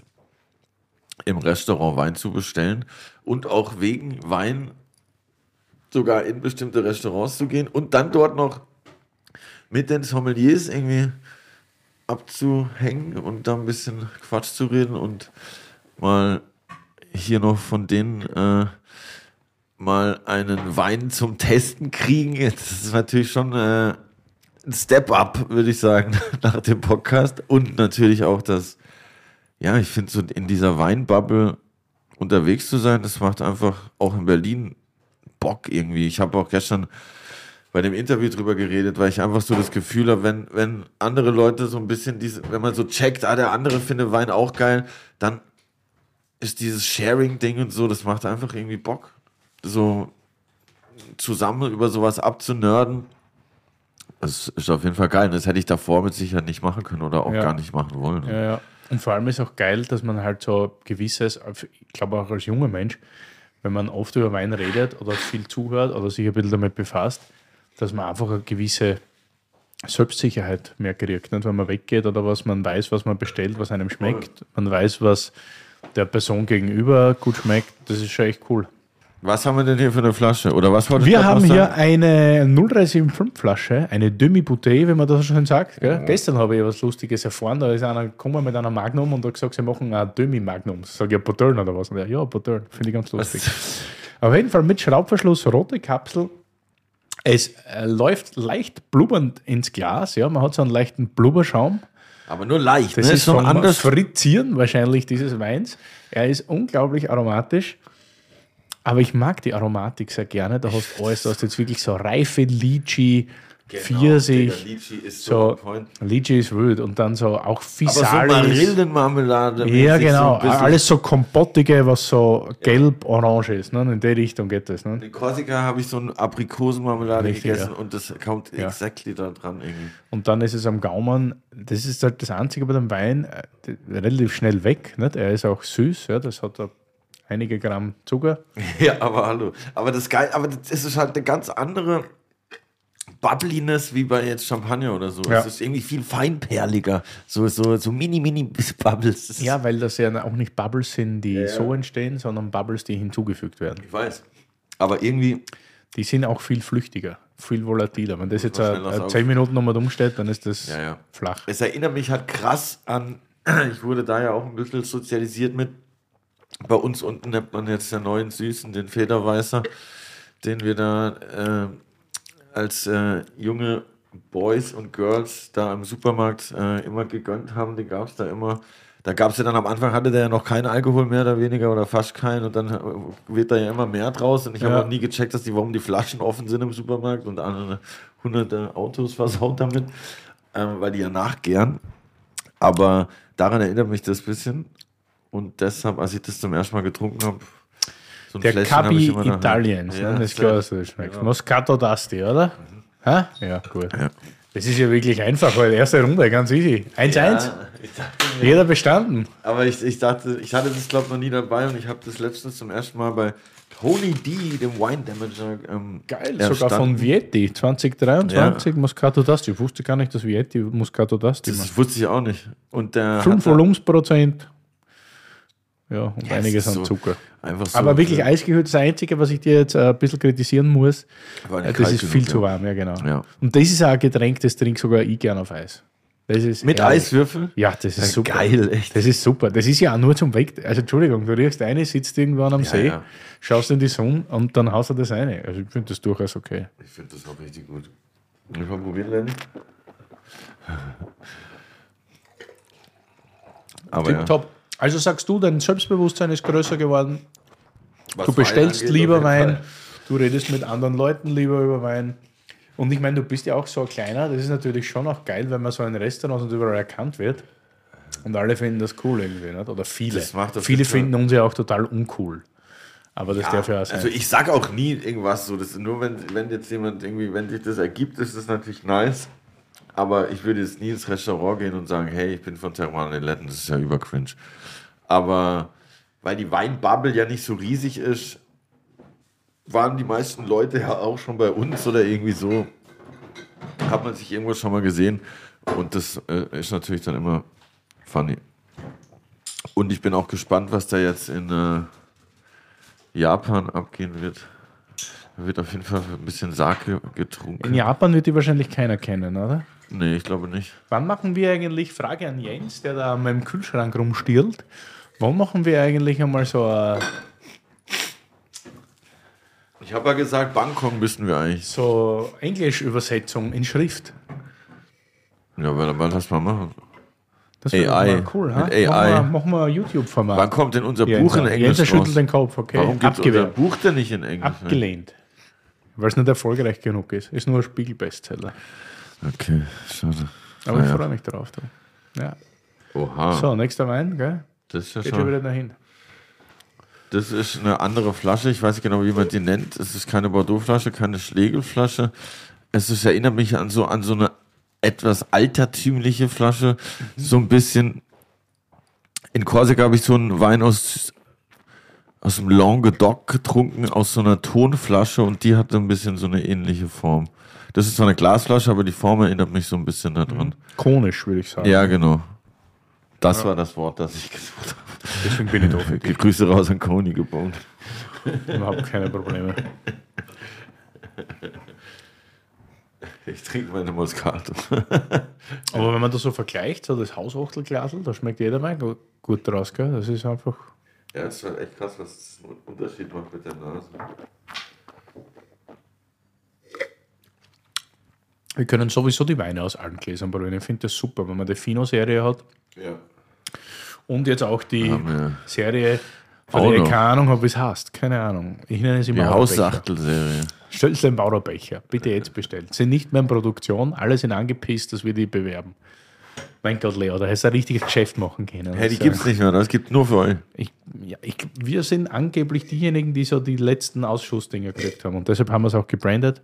im Restaurant Wein zu bestellen und auch wegen Wein sogar in bestimmte Restaurants zu gehen und dann dort noch mit den Sommeliers irgendwie abzuhängen und da ein bisschen Quatsch zu reden und mal hier noch von denen äh, mal einen Wein zum Testen kriegen. Das ist natürlich schon äh, ein Step-up, würde ich sagen, nach dem Podcast. Und natürlich auch das, ja, ich finde so in dieser Weinbubble unterwegs zu sein, das macht einfach auch in Berlin Bock irgendwie. Ich habe auch gestern bei dem Interview drüber geredet, weil ich einfach so das Gefühl habe, wenn, wenn andere Leute so ein bisschen diese, wenn man so checkt, ah, der andere findet Wein auch geil, dann ist dieses Sharing-Ding und so, das macht einfach irgendwie Bock, so zusammen über sowas abzunörden. Das ist auf jeden Fall geil. Das hätte ich davor mit Sicherheit nicht machen können oder auch Ja. gar nicht machen wollen. Ja, ja. Und vor allem ist auch geil, dass man halt so gewisses, ich glaube auch als junger Mensch, wenn man oft über Wein redet oder viel zuhört oder sich ein bisschen damit befasst, dass man einfach eine gewisse Selbstsicherheit mehr kriegt. Nicht? Wenn man weggeht oder was, man weiß, was man bestellt, was einem schmeckt. Man weiß, was der Person gegenüber gut schmeckt. Das ist schon echt cool. Was haben wir denn hier für eine Flasche? Oder was wolltest Wir du haben noch hier sagen? eine null drei sieben fünf Flasche, eine Demi-Bouteille, wenn man das schon sagt. Gell? Mhm. Gestern habe ich was Lustiges erfahren, da ist einer gekommen mit einer Magnum und hat gesagt, sie machen ein Demi-Magnum. Sag ich, ja, Bouteille oder was? Und er, ja, Bouteille, finde ich ganz lustig. Auf jeden Fall mit Schraubverschluss, rote Kapsel. Es äh, läuft leicht blubbernd ins Glas. Ja, man hat so einen leichten Blubberschaum. Aber nur leicht, Das ne? ist schon vom anders. Fritzieren wahrscheinlich dieses Weins. Er ist unglaublich aromatisch. Aber ich mag die Aromatik sehr gerne. Da hast du alles. Da hast du jetzt wirklich so reife Lychee, Pfirsich. Digga, Lychee ist so So, on point. Lychee ist wild. Und dann so auch Aber so Physalis. Marillenmarmelade. Ja, genau. So ein bisschen. Alles so kompottige, was so gelb-orange ist. Ne? In die Richtung geht das. Ne? In Korsika habe ich so eine Aprikosenmarmelade Richtig, gegessen ja. und das kommt Ja. exactly da dran irgendwie. Und dann ist es am Gaumen, das ist halt das Einzige bei dem Wein, äh, die- relativ schnell weg. Nicht? Er ist auch süß, ja, das hat da einige Gramm Zucker. Ja, aber hallo. Aber das geil, aber das ist halt eine ganz andere Bubbliness wie bei jetzt Champagner oder so. Ja. Es ist irgendwie viel feinperliger. So, so, so mini, mini Bubbles. Das ist- Ja, weil das ja auch nicht Bubbles sind, die so entstehen, sondern Bubbles, die hinzugefügt werden. Ich weiß. Aber irgendwie, Die sind auch viel flüchtiger, viel volatiler. Wenn das jetzt man äh, schnell aufs äh, Auge- zehn Minuten nochmal umsteht, dann ist das Ja, ja. flach. es erinnert mich halt krass an, ich wurde da ja auch ein bisschen sozialisiert mit. Bei uns unten nennt man jetzt den neuen Süßen, den Federweißer, den wir da äh, als äh, junge Boys und Girls da im Supermarkt äh, immer gegönnt haben. Den gab es da immer. Da gab es ja dann am Anfang, hatte der ja noch keinen Alkohol mehr oder weniger oder fast keinen und dann äh, wird da ja immer mehr draus und ich Ja. habe auch nie gecheckt, dass die, warum die Flaschen offen sind im Supermarkt und andere hunderte Autos versaut damit, ähm, weil die ja nachgären. Aber daran erinnert mich das ein bisschen. Und deshalb, als ich das zum ersten Mal getrunken habe, so ein Der Fläschchen hab Cabi ich immer daheim. Italiens, Ja, ne? Das ist sehr. klar, dass du das schmeckst. Moscato d'Asti, oder? Hä? Ja, gut. Ja. Das ist ja wirklich einfach, weil erste Runde, ganz easy. eins eins, Ja, ich dachte mir, jeder bestanden. aber ich, ich dachte, ich hatte das glaube ich noch nie dabei und ich habe das letztens zum ersten Mal bei Holy D, dem Wine Damager, ähm, Geil, sogar erstanden. von Vietti, zwanzig dreiundzwanzig, Moscato d'Asti. Ich wusste gar nicht, dass Vietti Moscato d'Asti macht. Das wusste ich auch nicht. Und der fünf hat da Volumensprozent. Ja, und Ja, es einiges ist an so- Zucker. einfach so. Aber wirklich eisgekühlt, das Einzige, was ich dir jetzt äh, ein bisschen kritisieren muss, War nicht äh, das kalt ist genug, viel ja. zu warm, ja genau. Ja. Und das ist auch ein Getränk, das trinke sogar ich gerne auf Eis. Das ist Mit ehrlich. Eiswürfel? Ja, das ist super. Geil, echt. Das ist super. Das ist ja auch nur zum Weg. Also Entschuldigung, du riechst eine, sitzt irgendwann am See, ja. schaust in die Sonne und dann haust du das eine. Also ich finde das durchaus okay. Ich finde das auch richtig gut. Ich mal probieren, Lenny. Aber ja. Tipptopp. Also sagst du, dein Selbstbewusstsein ist größer geworden. Was Du Wein bestellst angeht, lieber auf jeden Wein, Fall. du redest mit anderen Leuten lieber über Wein. Und ich meine, du bist ja auch so ein kleiner, das ist natürlich schon auch geil, wenn man so in Restaurants und überall erkannt wird. Und alle finden das cool irgendwie, nicht? Oder viele. Das macht auf Viele jeden Fall- finden uns ja auch total uncool. Aber das darf ja auch sein. Also ich sag auch nie irgendwas so. Das ist nur, wenn, wenn jetzt jemand irgendwie, wenn sich das ergibt, ist das natürlich nice. Aber ich würde jetzt nie ins Restaurant gehen und sagen, hey, ich bin von Terroir in Letten, das ist ja übercringe. Aber weil die Weinbubble ja nicht so riesig ist, waren die meisten Leute ja auch schon bei uns oder irgendwie so. Hat man sich irgendwo schon mal gesehen. Und das äh, ist natürlich dann immer funny. Und ich bin auch gespannt, was da jetzt in äh, Japan abgehen wird. Da wird auf jeden Fall ein bisschen Sake getrunken. In Japan wird die wahrscheinlich keiner kennen, oder? Nee, ich glaube nicht. Wann machen wir eigentlich, Frage an Jens, der da an meinem Kühlschrank rumstiehlt, wann machen wir eigentlich einmal so eine, Ich habe ja gesagt, Bangkok müssen wir eigentlich. so Englisch-Übersetzung in Schrift? Ja, weil, weil lass mal machen. Das wäre A I. mal cool, ha? Mit A I. Machen wir, machen wir ein YouTube-Format. Wann kommt denn unser Jens, Buch in Englisch Jens raus? schüttelt den Kopf, okay. Warum gibt unser Abgewehrt. Buch denn nicht in Englisch? Abgelehnt. Weil es nicht erfolgreich genug ist. Ist nur ein Spiegel-Bestseller. Okay, schade. Aber Naja. ich freue mich drauf. Du. Ja. Oha, So, nächster Wein, gell? das ist ja Geht schon wieder schon. dahin. Das ist eine andere Flasche. Ich weiß nicht genau, wie man die nennt. Es ist keine Bordeaux-Flasche, keine Schlegelflasche. Es ist, erinnert mich an so, an so eine etwas altertümliche Flasche. So ein bisschen. In Korsika habe ich so einen Wein aus, aus dem Languedoc getrunken, aus so einer Tonflasche und die hatte ein bisschen so eine ähnliche Form. Das ist zwar eine Glasflasche, aber die Form erinnert mich so ein bisschen daran. Konisch, würde ich sagen. Ja, genau. Das war das Wort, das ich gesucht habe. Deswegen bin ich doof. Grüße raus an Coney gebaut. Überhaupt keine Probleme. Ich trinke meine Moscato. Aber wenn man das so vergleicht, so das Hausachtelglasel, da schmeckt jeder Wein gu- gut draus, gell? Das ist einfach. Ja, es ist halt echt krass, was es einen Unterschied macht mit der Nase. Wir können sowieso die Weine aus allen Gläsern probieren. Ich finde das super, wenn man die Fino-Serie hat. Ja. Und jetzt auch die Haben wir Serie, von auch der ich noch. keine Ahnung habe, wie es heißt. Keine Ahnung. Ich nenne es Die immer Mauerbecher. Hausachtel-Serie. Stößle Mauerbecher. Bitte jetzt bestellen. Sind nicht mehr in Produktion. Alle sind angepisst, dass wir die bewerben. Mein Gott, Leo, da hättest du ein richtiges Geschäft machen können. Hey, die Also, gibt's nicht mehr, das gibt nur für euch. ich, ja, ich, wir sind angeblich diejenigen, die so die letzten Ausschussdinger gekriegt haben. Und deshalb haben wir es auch gebrandet.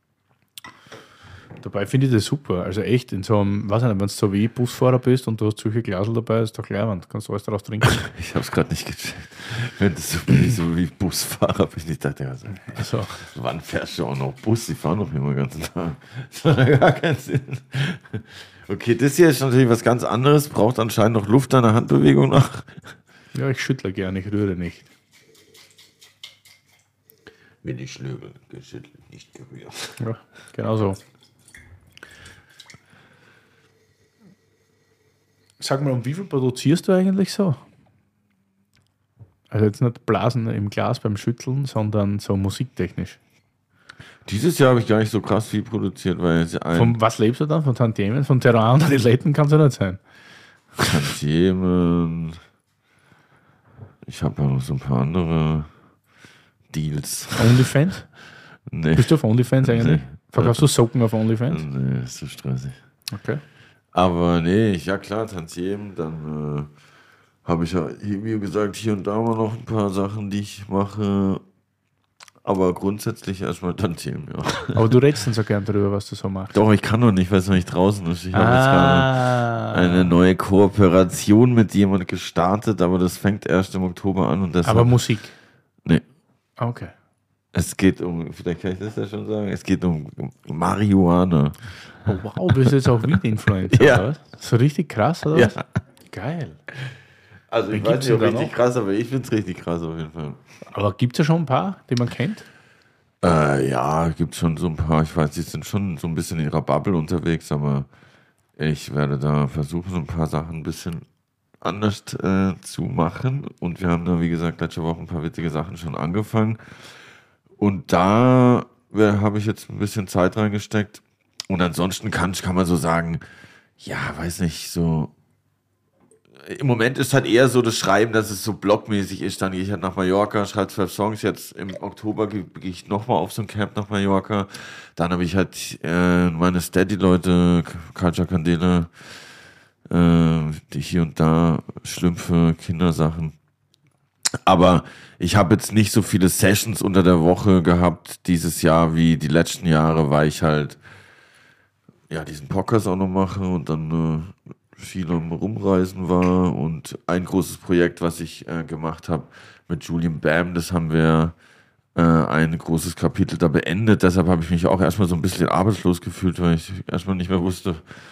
Dabei finde ich das super. Also echt, in so einem, weiß ich nicht, wenn du so wie ich Busfahrer bist und du hast solche Glasel dabei, ist doch leibend. Kannst du alles daraus trinken. Ich hab's gerade nicht gecheckt. Wenn das so, wie, so wie Busfahrer bin, ich dachte, also, Also, wann fährst du auch noch Bus? Die fahren doch immer den ganzen Tag. Das hat ja gar keinen Sinn. Okay, das hier ist natürlich was ganz anderes. Braucht anscheinend noch Luft an der Handbewegung nach. ja, ich schüttle gerne, ich rühre nicht. Wenn ich schlögel, geschüttelt, nicht gerührt. Ja, genau so. Sag mal, um wie viel produzierst du eigentlich so? Also jetzt nicht Blasen im Glas beim Schütteln, sondern so musiktechnisch. Dieses Jahr habe ich gar nicht so krass viel produziert, weil es ein Von was lebst du dann? Von Tantiemen? Von Terrain und Adiletten kann es ja nicht sein. Tantiemen. Ich habe ja noch so ein paar andere Deals. OnlyFans? Nee. Bist du auf OnlyFans eigentlich? Nee. Verkaufst du Socken auf OnlyFans? Nee, ist so stressig. Okay. Aber nee, ich- ja klar, Tantiemen, dann äh, habe ich ja, wie gesagt, hier und da mal noch ein paar Sachen, die ich mache. Aber grundsätzlich erstmal Tantiemen, ja. Aber du redest dann so gern darüber, was du so machst. Doch, ich kann noch nicht, weil es noch nicht draußen ist. Ich habe jetzt gerade Ah. eine neue Kooperation mit jemand gestartet, aber das fängt erst im Oktober an und deshalb. Aber Musik. Nee. Okay. Es geht um, vielleicht kann ich das ja schon sagen, es geht um Marihuana. Oh, wow, bist du jetzt auch Weed-Influencer, Ja. oder was? So richtig krass, oder Ja. was? Geil. Also Wen ich weiß gibt's nicht, ob denn da richtig noch? krass, aber ich finde es richtig krass auf jeden Fall. Aber gibt es ja schon ein paar, die man kennt? Äh, ja, gibt schon so ein paar, ich weiß, die sind schon so ein bisschen in ihrer Bubble unterwegs, aber ich werde da versuchen, so ein paar Sachen ein bisschen anders äh, zu machen. Und wir haben da, wie gesagt, letzte Woche ein paar witzige Sachen schon angefangen. Und da äh, habe ich jetzt ein bisschen Zeit reingesteckt. Und ansonsten kann, kann man so sagen, ja, weiß nicht, so. Im Moment ist halt eher so das Schreiben, dass es so blockmäßig ist. Dann gehe ich halt nach Mallorca, schreibe zwölf Songs. Jetzt im Oktober gehe gehe ich nochmal auf so ein Camp nach Mallorca. Dann habe ich halt äh, meine Steady-Leute, Culture Candela, äh, die hier und da Schlümpfe, Kindersachen. Aber ich habe jetzt nicht so viele Sessions unter der Woche gehabt dieses Jahr wie die letzten Jahre, weil ich halt ja diesen Podcast auch noch mache und dann äh, viel am Rumreisen war. Und ein großes Projekt, was ich äh, gemacht habe mit Julian Bam, das haben wir äh, ein großes Kapitel da beendet. Deshalb habe ich mich auch erstmal so ein bisschen arbeitslos gefühlt, weil ich erstmal nicht mehr wusste,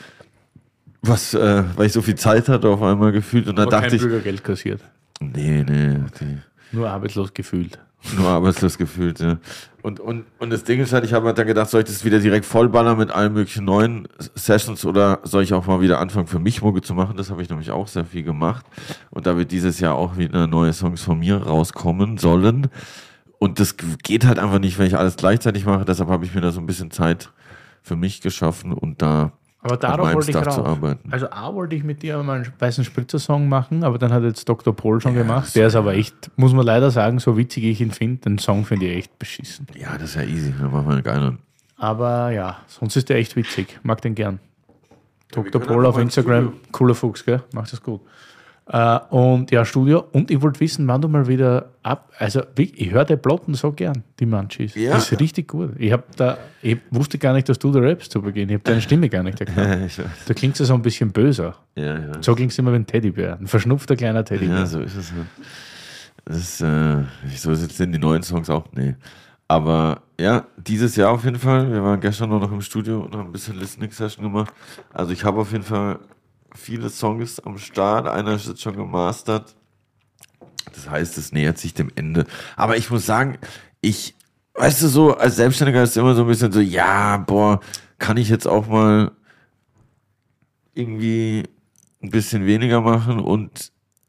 was, äh, weil ich so viel Zeit hatte auf einmal gefühlt. Und da Aber dachte kein ich, Bürgergeld kassiert. nee, nee, die, Nur arbeitslos gefühlt. nur arbeitslos gefühlt, ja. Und, und, und das Ding ist halt, ich habe halt dann gedacht, soll ich das wieder direkt vollballern mit allen möglichen neuen Sessions oder soll ich auch mal wieder anfangen, für mich Mucke zu machen? Das habe ich nämlich auch sehr viel gemacht. Und da wird dieses Jahr auch wieder neue Songs von mir rauskommen sollen. Und das geht halt einfach nicht, wenn ich alles gleichzeitig mache. Deshalb habe ich mir da so ein bisschen Zeit für mich geschaffen und da Aber an darauf meinem wollte ich Stuff zu raus. arbeiten. Also A wollte ich mit dir mal einen weißen Spritzer-Song machen, aber dann hat jetzt Doktor Paul schon gemacht. Der ist aber echt, muss man leider sagen, so witzig ich ihn finde, den Song finde ich echt beschissen. Ja, das ist ja easy. Da machen wir einen geilen. Aber ja, sonst ist der echt witzig. Mag den gern. wir Doktor können Paul einfach auf mal ins Instagram, Studio. cooler Fuchs, gell? Macht das gut. Äh, und ja, Studio. Und ich wollte wissen, wann du mal wieder ab. Also, wie- ich höre die Plotten so gern, die Munchies. Ja. Das ist richtig gut. Ich, hab da, ich wusste gar nicht, dass du da rappst zu Beginn. Ich habe deine Stimme gar nicht erkannt. Ich weiß. Da klingt es so ein bisschen böser. Ja, ja. So klingt es immer wie ein Teddybär. Ein verschnupfter kleiner Teddybär. Ja, so ist es. Ne? Das ist, äh, so sind die neuen Songs auch. Nee. Aber ja, dieses Jahr auf jeden Fall. Wir waren gestern noch im Studio und haben ein bisschen Listening-Session gemacht. Also ich habe auf jeden Fall viele Songs am Start. Einer ist jetzt schon gemastert. Das heißt, es nähert sich dem Ende. Aber ich muss sagen, ich, weißt du, so als Selbstständiger ist es immer so ein bisschen so, ja, boah, kann ich jetzt auch mal irgendwie ein bisschen weniger machen und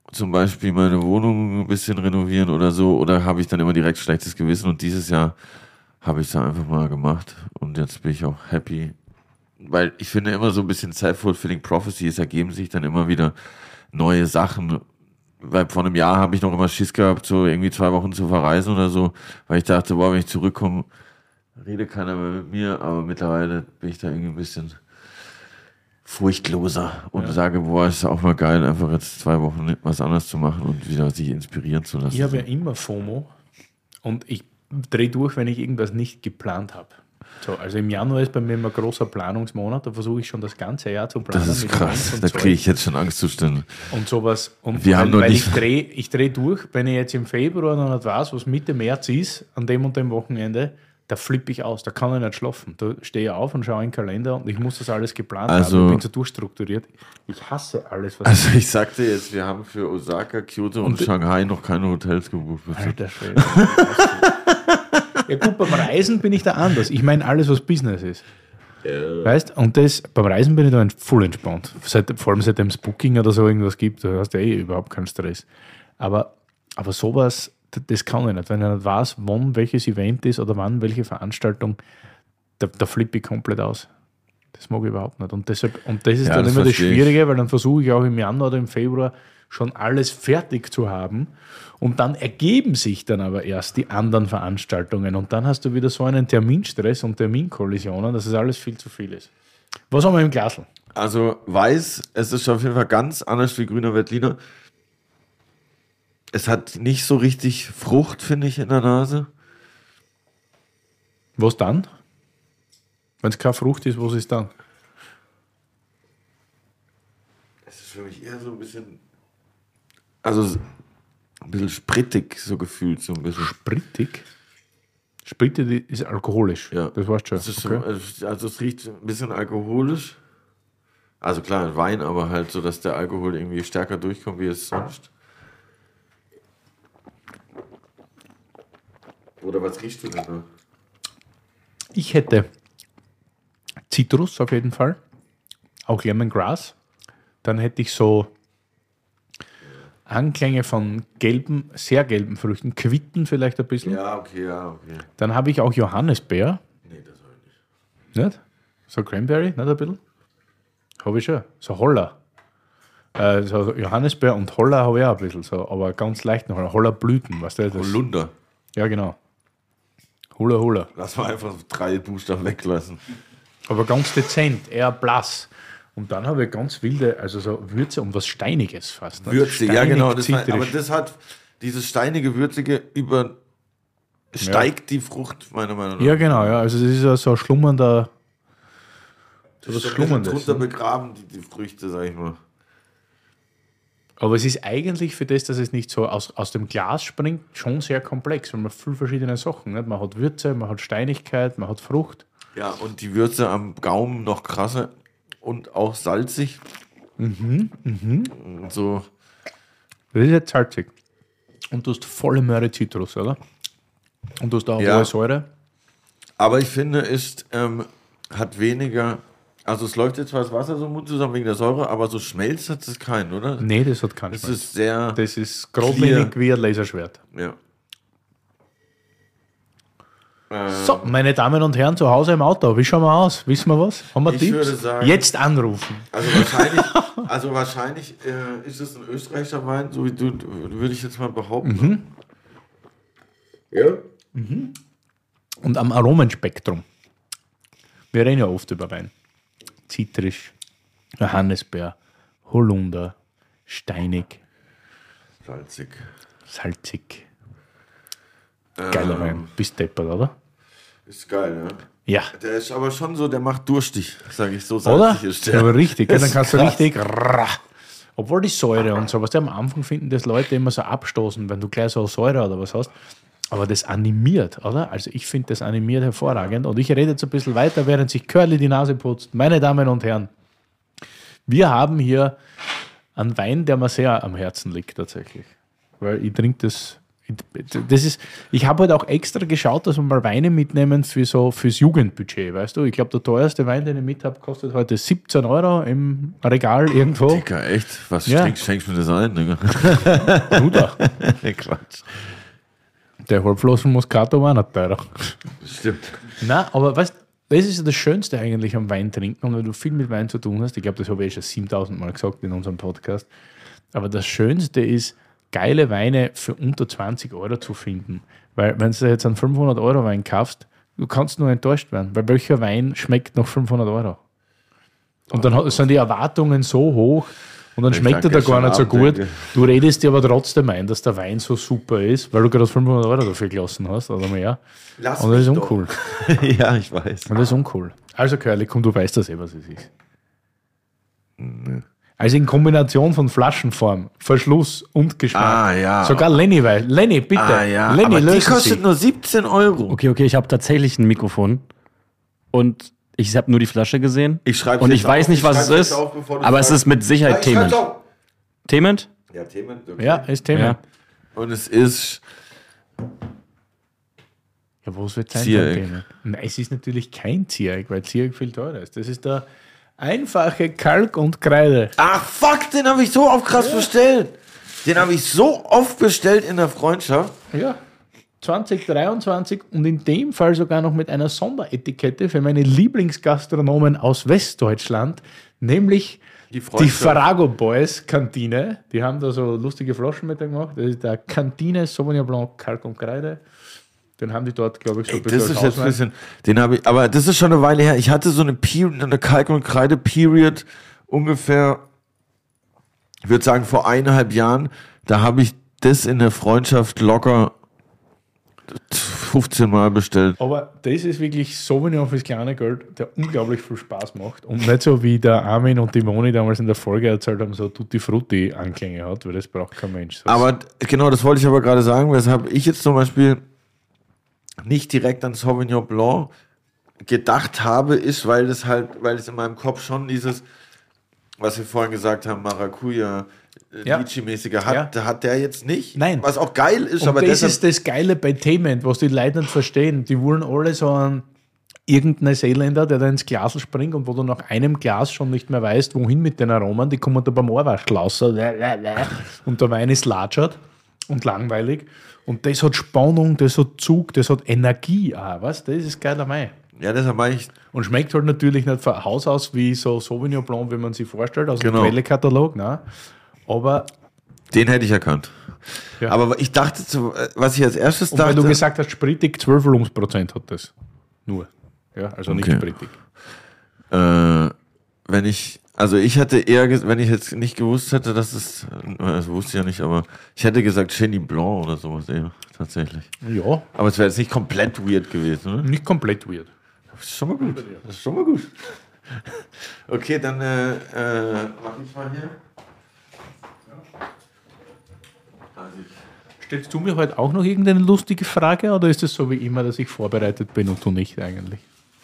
zum Beispiel meine Wohnung ein bisschen renovieren oder so, oder habe ich dann immer direkt schlechtes Gewissen und dieses Jahr habe ich es einfach mal gemacht und jetzt bin ich auch happy, weil ich finde immer so ein bisschen self-fulfilling prophecy, es ergeben sich dann immer wieder neue Sachen, weil vor einem Jahr habe ich noch immer Schiss gehabt, so irgendwie zwei Wochen zu verreisen oder so, weil ich dachte, boah, wenn ich zurückkomme, rede keiner mehr mit mir, aber mittlerweile bin ich da irgendwie ein bisschen furchtloser und ja. sage, boah, ist auch mal geil, einfach jetzt zwei Wochen was anderes zu machen und wieder sich inspirieren zu lassen. Ich habe ja immer FOMO und ich drehe durch, wenn ich irgendwas nicht geplant habe. So, also im Januar ist bei mir immer ein großer Planungsmonat, da versuche ich schon das ganze Jahr zu planen. Das ist krass, da kriege ich jetzt schon Angstzustände. Und sowas. Und Wir weil, haben noch weil nicht ich drehe ich dreh durch, wenn ich jetzt im Februar noch nicht weiß, was Mitte März ist, an dem und dem Wochenende, da flippe ich aus, da kann ich nicht schlafen. Da stehe ich auf und schaue in den Kalender und ich muss das alles geplant also, haben. Ich bin so durchstrukturiert. Ich hasse alles, was Also ich sagte jetzt, wir haben für Osaka, Kyoto und, und Shanghai noch keine Hotels gebucht. Alter Schwede. Ja gut, beim Reisen bin ich da anders. Ich meine alles, was Business ist. Ja. Weißt? Und das, beim Reisen bin ich da voll entspannt. Seit, vor allem seitdem es Booking oder so irgendwas gibt, da hast du eh überhaupt keinen Stress. Aber, aber sowas, das kann ich nicht. Wenn ich nicht weiß, wann welches Event ist oder wann welche Veranstaltung, da, da flippe ich komplett aus. Das mag ich überhaupt nicht. Und, deshalb, und das ist ja, dann das immer das Schwierige, ich. weil dann versuche ich auch im Januar oder im Februar schon alles fertig zu haben und dann ergeben sich dann aber erst die anderen Veranstaltungen und dann hast du wieder so einen Terminstress und Terminkollisionen, dass es alles viel zu viel ist. Was haben wir im Glasl? Also weiß, es ist auf jeden Fall ganz anders wie grüner Veltliner. Es hat nicht so richtig Frucht, finde ich, in der Nase. Was dann? Wenn es keine Frucht ist, was ist dann? Es ist für mich eher so ein bisschen, also ein bisschen sprittig, so gefühlt. So ein bisschen. Sprittig? Sprittig ist alkoholisch, ja. Das weißt du schon. Es ist okay. so, also es riecht ein bisschen alkoholisch. Also klar, Wein, aber halt so, dass der Alkohol irgendwie stärker durchkommt, wie es sonst. Oder was riechst du denn da? Ich hätte Zitrus auf jeden Fall, auch Lemongrass. Dann hätte ich so Anklänge von gelben, sehr gelben Früchten, Quitten vielleicht ein bisschen. Ja, okay, ja, okay. Dann habe ich auch Johannisbeer. Nee, das habe ich nicht. Nicht? So Cranberry, nicht ein bisschen? Habe ich schon. So Holler. Äh, so Johannisbeer und Holler habe ich auch ein bisschen, so, aber ganz leicht noch. Hollerblüten, weißt du? Das? Holunder. Ja, genau. Hula Hula. Lass mal einfach drei Buchstaben weglassen. Aber ganz dezent, eher blass. Und dann habe ich ganz wilde, also so Würze und was Steiniges fast. Ne? Würze, Steinig, ja genau. Das war, zitrisch. aber das hat, dieses steinige, würzige über steigt ja. die Frucht, meiner Meinung nach. Ja, genau, ja. Also das ist ja so ein schlummernder, so das was ist Schlummerndes. Drunter begraben, die, die Früchte, sag ich mal. Aber es ist eigentlich für das, dass es nicht so aus, aus dem Glas springt, schon sehr komplex, weil man viele verschiedene Sachen, nicht? Man hat Würze, man hat Steinigkeit, man hat Frucht. Ja, und die Würze am Gaumen noch krasser und auch salzig. Mhm, mhm. Und so. Das ist jetzt salzig. Und du hast volle Möhre Zitrus, oder? Und du hast auch ja. hohe Säure. Aber ich finde, ist, ähm, hat weniger, also es läuft jetzt zwar das Wasser so im Mund zusammen wegen der Säure, aber so Schmelz hat es keinen, oder? Nee, das hat keinen Das Schmelz. ist sehr Das ist geradlinig wie ein Laserschwert. Ja. So, meine Damen und Herren, zu Hause im Auto, wie schauen wir aus? Wissen wir was? Haben wir Ich Tipps? würde sagen- Jetzt anrufen. Also wahrscheinlich, also wahrscheinlich äh, ist es ein österreichischer Wein, so wie du, würde ich jetzt mal behaupten. Mhm. Ja. Und am Aromenspektrum. Wir reden ja oft über Wein. Zitrisch, Johannisbeer, Holunder, steinig, Salzig. salzig. Geiler Wein. Bist deppert, oder? Ist geil, ja. Ja. Der ist aber schon so, der macht durstig, sage ich so. Oder? Salzig ist Ja, der. aber richtig, gell? Dann Ist kannst du krass. richtig. Rrrr. Obwohl die Säure und so, was die am Anfang finden, das Leute immer so abstoßen, wenn du gleich so Säure oder was hast. Aber das animiert, oder? Also ich finde das animiert hervorragend. Und ich rede jetzt ein bisschen weiter, während sich Curly die Nase putzt. Meine Damen und Herren, wir haben hier einen Wein, der mir sehr am Herzen liegt tatsächlich. Weil ich trinke das Das ist, ich habe halt auch extra geschaut, dass wir mal Weine mitnehmen für so, fürs Jugendbudget, weißt du? Ich glaube, der teuerste Wein, den ich mit habe, kostet heute siebzehn Euro im Regal irgendwo. Digga, echt? Was Ja. schenkst, schenkst du mir das ein, Digga? Du da. Quatsch. Der Halbflaschen Moscato war nicht teurer. Stimmt. Nein, aber weißt du, das ist ja das Schönste eigentlich am Wein trinken, und wenn du viel mit Wein zu tun hast, ich glaube, das habe ich eh schon siebentausend Mal gesagt in unserem Podcast, aber das Schönste ist, geile Weine für unter zwanzig Euro zu finden. Weil wenn du jetzt einen fünfhundert Euro Wein kaufst, du kannst nur enttäuscht werden, weil welcher Wein schmeckt nach fünfhundert Euro? Und dann hat- sind die Erwartungen so hoch und dann Ich schmeckt er danke da gar schon nicht so Abend, gut. denke. Du redest dir aber trotzdem ein, dass der Wein so super ist, weil du gerade fünfhundert Euro dafür gelassen hast oder mehr. Lass Und das ist mich doch. uncool. Ja, ich weiß. Und das ist uncool. Also Curly, komm, du weißt das eh, was es ist. Also in Kombination von Flaschenform, Verschluss und Geschmack. Ah, ja. Sogar Lenny weiß. Lenny, bitte. Ah, ja. Lenny, Aber die lösen kostet Sie. nur siebzehn Euro. Okay, okay, ich habe tatsächlich ein Mikrofon und ich habe nur die Flasche gesehen. Ich schreib's und jetzt ich weiß auf. nicht, Ich was es schreib's jetzt ist, auf, bevor du aber es sagst. ist mit Sicherheit Ja, ich schreib's Thement. auf. Thement? Ja, Themen. Okay. Ja, ist Thema. Ja. Ja, Und es ist was wird sein? Ziereck. Thema? Nein, es ist natürlich kein Ziereck, weil Ziereck viel teurer ist. Das ist der einfache Kalk und Kreide. Ah, fuck, den habe ich so oft krass bestellt. Den habe ich so oft bestellt in der Freundschaft. Ja. zwanzig dreiundzwanzig und in dem Fall sogar noch mit einer Sonderetikette für meine Lieblingsgastronomen aus Westdeutschland, nämlich Die die Freundschaft. Farago Boys Kantine. Die haben da so lustige Flaschen mit gemacht. Das ist der Kantine Sauvignon Blanc Kalk und Kreide. Den haben die dort, glaube ich, so Ey, ein bisschen das ist als jetzt ein Hauswein. bisschen, den habe ich, aber das ist schon eine Weile her. Ich hatte so eine Period, eine Kalk- und Kreide-Period ungefähr, ich würde sagen vor eineinhalb Jahren. Da habe ich das in der Freundschaft locker fünfzehn Mal bestellt. Aber das ist wirklich Sauvignon fürs kleine Geld, der unglaublich viel Spaß macht. Und nicht so wie der Armin und die Moni damals in der Folge erzählt haben, so Tutti Frutti Anklänge hat, weil das braucht kein Mensch. Das Aber d- genau, das wollte ich aber gerade sagen, weshalb ich jetzt zum Beispiel nicht direkt an Sauvignon Blanc gedacht habe, ist, weil das halt, weil es in meinem Kopf schon dieses, was wir vorhin gesagt haben, Maracuja, äh, Ja. Litchi-mäßige hat, Ja. da hat der jetzt nicht. Nein. Was auch geil ist, Und aber das deshalb, ist das Geile bei Themen, was die Leute nicht verstehen. Die wollen alle so einen irgendeinen Neuseeländer, der da ins Glas springt und wo du nach einem Glas schon nicht mehr weißt, wohin mit den Aromen, die kommen da beim Ohrwaschel raus und der Wein ist latschert und langweilig. Und das hat Spannung, das hat Zug, das hat Energie auch, weißt? Das ist geiler Wein. ja, deshalb meine ich, Und schmeckt halt natürlich nicht von Haus aus wie so Sauvignon Blanc, wie man sich vorstellt, aus Genau. dem Quellekatalog, ne? Aber den hätte ich erkannt. Ja. Aber ich dachte, zu, äh, was ich als erstes und weil dachte, du gesagt hast, sprittig, zwölf Volumensprozent hat das. Nur. Ja, also nicht Okay. sprittig. äh, wenn ich, also ich hätte eher, ges- wenn ich jetzt nicht gewusst hätte, dass es, äh, das wusste ich ja nicht, aber ich hätte gesagt Chenin Blanc oder sowas eher, tatsächlich. Ja, Aber es wäre jetzt nicht komplett weird gewesen, oder? nicht komplett weird. Das ist schon mal gut. Das ist schon mal gut. Okay, dann äh, äh, mach ich mal hier. Also ich, Stellst du mir heute auch noch irgendeine lustige Frage oder ist es so wie immer, dass ich vorbereitet bin und du nicht eigentlich?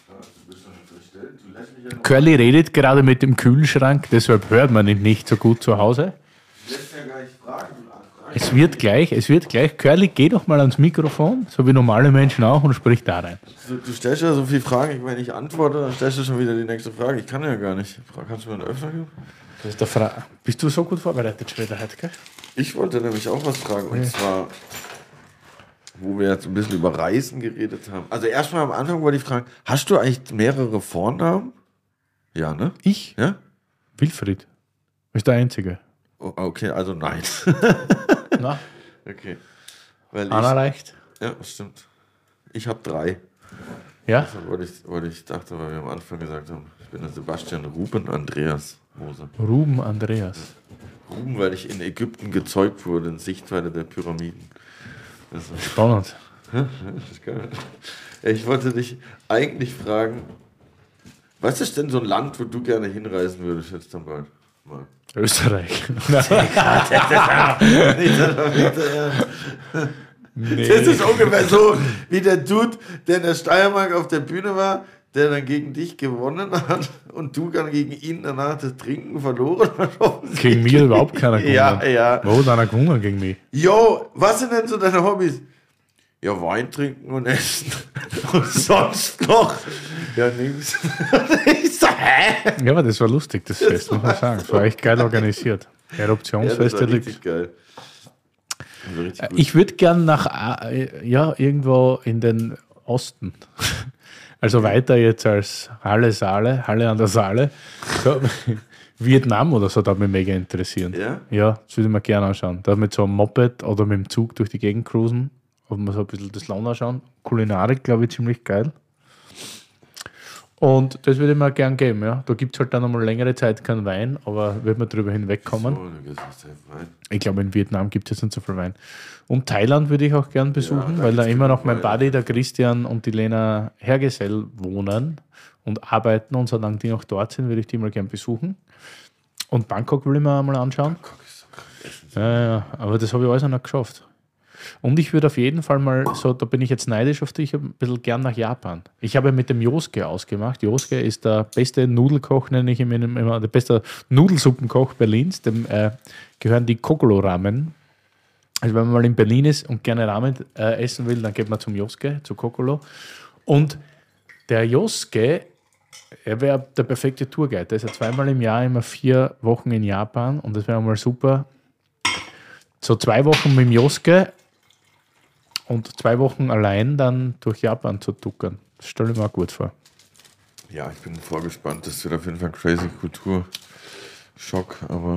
Curly redet gerade mit dem Kühlschrank, deshalb hört man ihn nicht so gut zu Hause. lässt ja gleich Fragen an. Es wird gleich, es wird gleich. Curly, geh doch mal ans Mikrofon, so wie normale Menschen auch, und sprich da rein. Du, du stellst ja so viele Fragen, wenn ich antworte, dann stellst du schon wieder die nächste Frage. Ich kann ja gar nicht. Kannst du mir einen Öffner geben? Das ist der Fra- Bist du so gut vorbereitet später heute, gell? Ich wollte nämlich auch was fragen. Und zwar, wo wir jetzt ein bisschen über Reisen geredet haben. Also erstmal am Anfang wollte ich fragen, hast du eigentlich mehrere Vornamen? Ja, ne? Ich? Ja? Wilfried. Ist der Einzige. Oh, okay, also nein. Na, Okay. Weil Anna ich, reicht. ja, stimmt. Ich habe drei. Ja? Deshalb wollte ich, wollte ich dachte, weil wir am Anfang gesagt haben, ich bin der Sebastian Ruben Andreas Moser. Ruben Andreas. Ruben, weil ich in Ägypten gezeugt wurde, in Sichtweite der Pyramiden. Das ist, Spannend. das ist geil. Ich wollte dich eigentlich fragen, was ist denn so ein Land, wo du gerne hinreisen würdest jetzt dann bald? Mal. Österreich. Nee. Das ist ungefähr so wie der Dude, der in der Steiermark auf der Bühne war, der dann gegen dich gewonnen hat und du dann gegen ihn danach das Trinken verloren hast. Gegen mich hat überhaupt keiner gewonnen. Ja, ja. Wo hat einer gewonnen gegen mich? Jo, was sind denn so deine Hobbys? Ja, Wein trinken und essen. Und sonst noch? Ja, nix. Ich so, hä? Ja, aber das war lustig, das Fest, muss man sagen. Das war echt geil organisiert. Ja, das Eruptionsfest war der richtig Lüx. geil. Das war richtig gut. Ich würde gern nach, äh, ja, irgendwo in den Osten. Also weiter jetzt als Halle Saale, Halle an der Saale. So, Vietnam oder so, da würde mich mega interessieren. Ja? Ja, das würde ich mir gerne anschauen. Da mit so einem Moped oder mit dem Zug durch die Gegend cruisen und mal so ein bisschen das Land anschauen. Kulinarik, glaube ich, ziemlich geil. Und das würde ich mir gern geben, ja. Da gibt es halt dann nochmal längere Zeit keinen Wein, aber wird man drüber hinwegkommen. So, du gehst aus der Wein. Ich glaube, in Vietnam gibt es jetzt nicht so viel Wein. Und Thailand würde ich auch gern besuchen, da weil da gibt's immer genug noch mein Wein. Buddy, der Christian und die Lena Hergesell wohnen und arbeiten. Und solange die noch dort sind, würde ich die mal gern besuchen. Und Bangkok will ich mir mal anschauen. Guck, ist so krass. Ja, ja, aber das habe ich alles noch nicht geschafft. Und ich würde auf jeden Fall mal, so, da bin ich jetzt neidisch auf dich, ein bisschen gern nach Japan. Ich habe mit dem Josuke ausgemacht. Josuke ist der beste Nudelkoch, nenne ich ihn immer, der beste Nudelsuppenkoch Berlins. Dem äh, gehören die Kokolo-Ramen. Also wenn man mal in Berlin ist und gerne Ramen äh, essen will, dann geht man zum Josuke, zu Kokolo. Und der Josuke, er wäre der perfekte Tourguide. Der ist ja zweimal im Jahr immer vier Wochen in Japan und das wäre mal super. So zwei Wochen mit dem Josuke und zwei Wochen allein dann durch Japan zu tuckern. Das stelle ich mir auch gut vor. Ja, ich bin voll gespannt. Das wird auf jeden Fall ein crazy Kulturschock, aber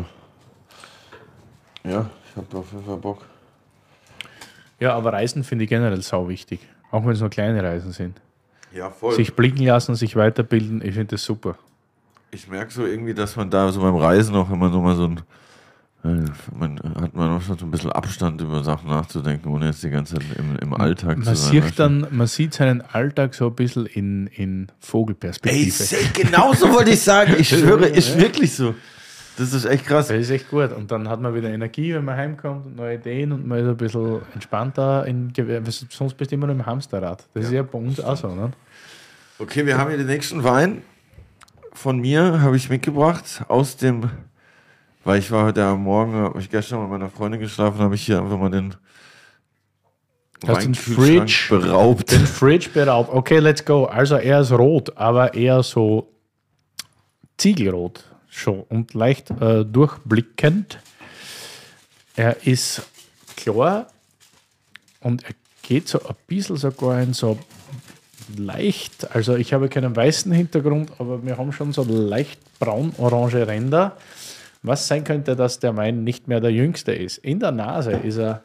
ja, ich habe auf jeden Fall Bock. Ja, aber Reisen finde ich generell sau wichtig. Auch wenn es nur kleine Reisen sind. Ja, voll. Sich blicken lassen, sich weiterbilden, ich finde das super. Ich merke so irgendwie, dass man da so beim Reisen auch immer so mal so ein man hat man auch schon so ein bisschen Abstand über Sachen nachzudenken, ohne jetzt die ganze Zeit im, im Alltag Man zu sein. sieht, dann, man sieht seinen Alltag so ein bisschen in, in Vogelperspektive. Ey, say, genau so wollte ich sagen. Ich schwöre, ist wirklich so. Das ist echt krass. Das ist echt gut. Und dann hat man wieder Energie, wenn man heimkommt und neue Ideen und man ist ein bisschen entspannter. In, sonst bist du immer noch im Hamsterrad. Das ja. ist ja bei uns auch so. Ne? Okay, wir haben hier den nächsten Wein. Von mir habe ich mitgebracht aus dem, weil ich war heute am Morgen, habe ich gestern mit meiner Freundin geschlafen, habe ich hier einfach mal den Weinkühlschrank beraubt. Den Fridge beraubt. Okay, let's go. Also er ist rot, aber eher so ziegelrot schon und leicht äh, durchblickend. Er ist klar und er geht so ein bisschen sogar in so leicht, also ich habe keinen weißen Hintergrund, aber wir haben schon so leicht braun-orange Ränder. Was sein könnte, dass der Wein nicht mehr der jüngste ist. In der Nase ist er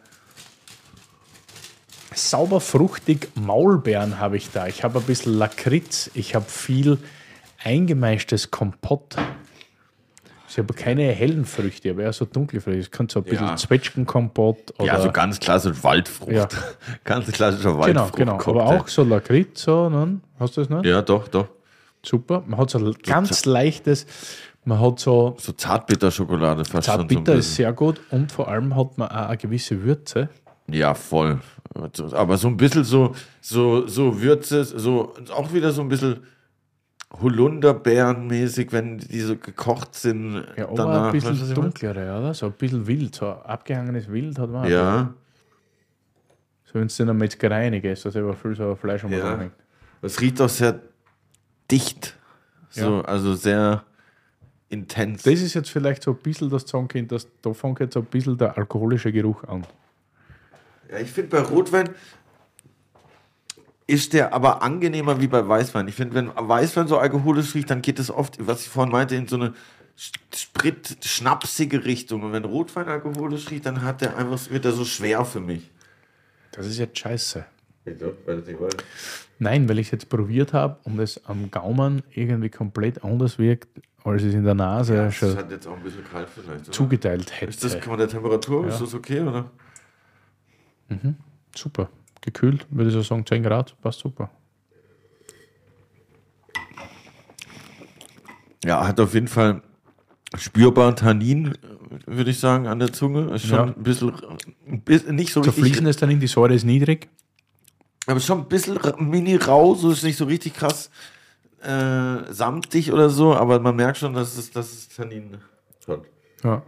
sauber fruchtig, Maulbeeren habe ich da. Ich habe ein bisschen Lakritz, ich habe viel eingemeischtes Kompott. Ich habe keine hellen Früchte, aber eher so dunkle Früchte. Es könnte so ein bisschen Ja. Zwetschgenkompott oder... Ja, so ganz klassisch Waldfrucht. Ja. Ganz klassischer Genau, Waldfrucht. genau. Aber auch so Lakritz, so, ne? Hast du das nicht? Ja, doch, doch. Super. Man hat so ein ganz leichtes, man hat so, So Zartbitterschokolade fast schon. Zartbitter so ein ist sehr gut und vor allem hat man auch eine gewisse Würze. Ja, voll. Aber so ein bisschen so, so, so Würze, so auch wieder so ein bisschen Holunderbeerenmäßig, wenn die so gekocht sind. Ja, aber danach. ein bisschen Weißt du, was ich meine? dunklere, oder? So ein bisschen wild, so abgehangenes Wild hat man auch. Ja, So wenn es in der Metzgerei reingehst, dass über viel so Fleisch um Ja. hängt. es riecht auch sehr dicht. So, Ja. Also sehr intens. Das ist jetzt vielleicht so ein bisschen das Songkind, dass da fängt jetzt so ein bisschen der alkoholische Geruch an. Ja, ich finde, bei Rotwein ist der aber angenehmer wie bei Weißwein. Ich finde, wenn Weißwein so alkoholisch riecht, dann geht es oft, was ich vorhin meinte, in so eine Sprit-schnapsige Richtung. Und wenn Rotwein alkoholisch riecht, dann hat der einfach, wird er so schwer für mich. Das ist jetzt scheiße. Ich glaube, weil das nicht weiß. Nein, weil ich es jetzt probiert habe und es am Gaumen irgendwie komplett anders wirkt, als es in der Nase Das schon hat jetzt auch ein bisschen kalt vielleicht, oder? zugeteilt hätte. Ist das von der Temperatur? Ja. Ist das okay, oder? Super. Gekühlt, würde ich so sagen, zehn Grad, passt super. Ja, hat auf jeden Fall spürbar Tannin, würde ich sagen, an der Zunge. Ist schon Ja. ein bisschen, ein bisschen nicht so Zerfließen richtig, ist dann in die Säure ist niedrig. aber schon ein bisschen ra- mini rau, so ist nicht so richtig krass äh, samtig oder so, aber man merkt schon, dass es, dass es Tannin hat. Ja.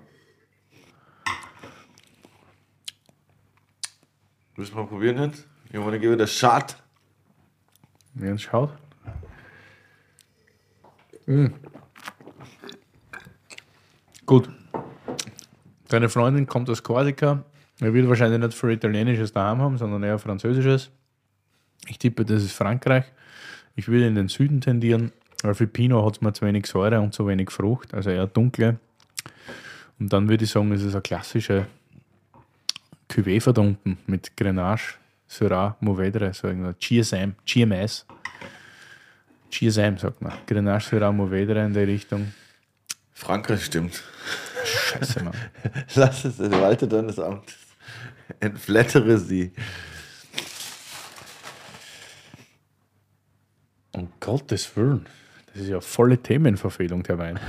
Müssen wir mal probieren jetzt? You wanna give it a shot? Jens schaut. Mm. Gut. Deine Freundin kommt aus Korsika. Er wird wahrscheinlich nicht viel Italienisches daheim haben, sondern eher Französisches. Ich tippe, das ist Frankreich. Ich würde in den Süden tendieren, weil für Pinot hat es mir zu wenig Säure und zu wenig Frucht, also eher dunkle. Und dann würde ich sagen, es ist eine klassische Cuvée verdunken mit Grenache, Syrah, Mourvedre, so irgendwas. G S M, G M S. G S M sagt man. Grenache, Syrah, Mourvedre in der Richtung. Frankreich stimmt. Scheiße, Mann. Lass es, walte deines Amtes. Entflettere sie. Um Gottes Willen. Das ist ja volle Themenverfehlung, der Wein.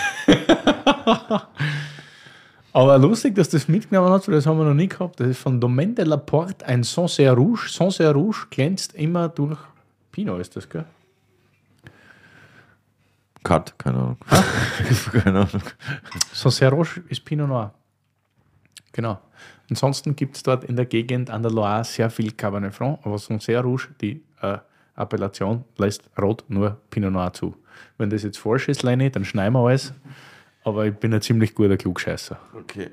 Aber lustig, dass das mitgenommen hat, weil das haben wir noch nie gehabt. Das ist von Domaine de la Porte, ein Sancerre Rouge. Sancerre Rouge glänzt immer durch Pinot, ist das, gell? Cut, keine Ahnung. keine Ahnung. Sancerre Rouge ist Pinot Noir. Genau. Ansonsten gibt es dort in der Gegend an der Loire sehr viel Cabernet Franc, aber Sancerre Rouge, die äh, Appellation, lässt rot nur Pinot Noir zu. Wenn das jetzt falsch ist, Lenny, dann schneiden wir alles. Aber ich bin ein ziemlich guter Klugscheißer. Okay.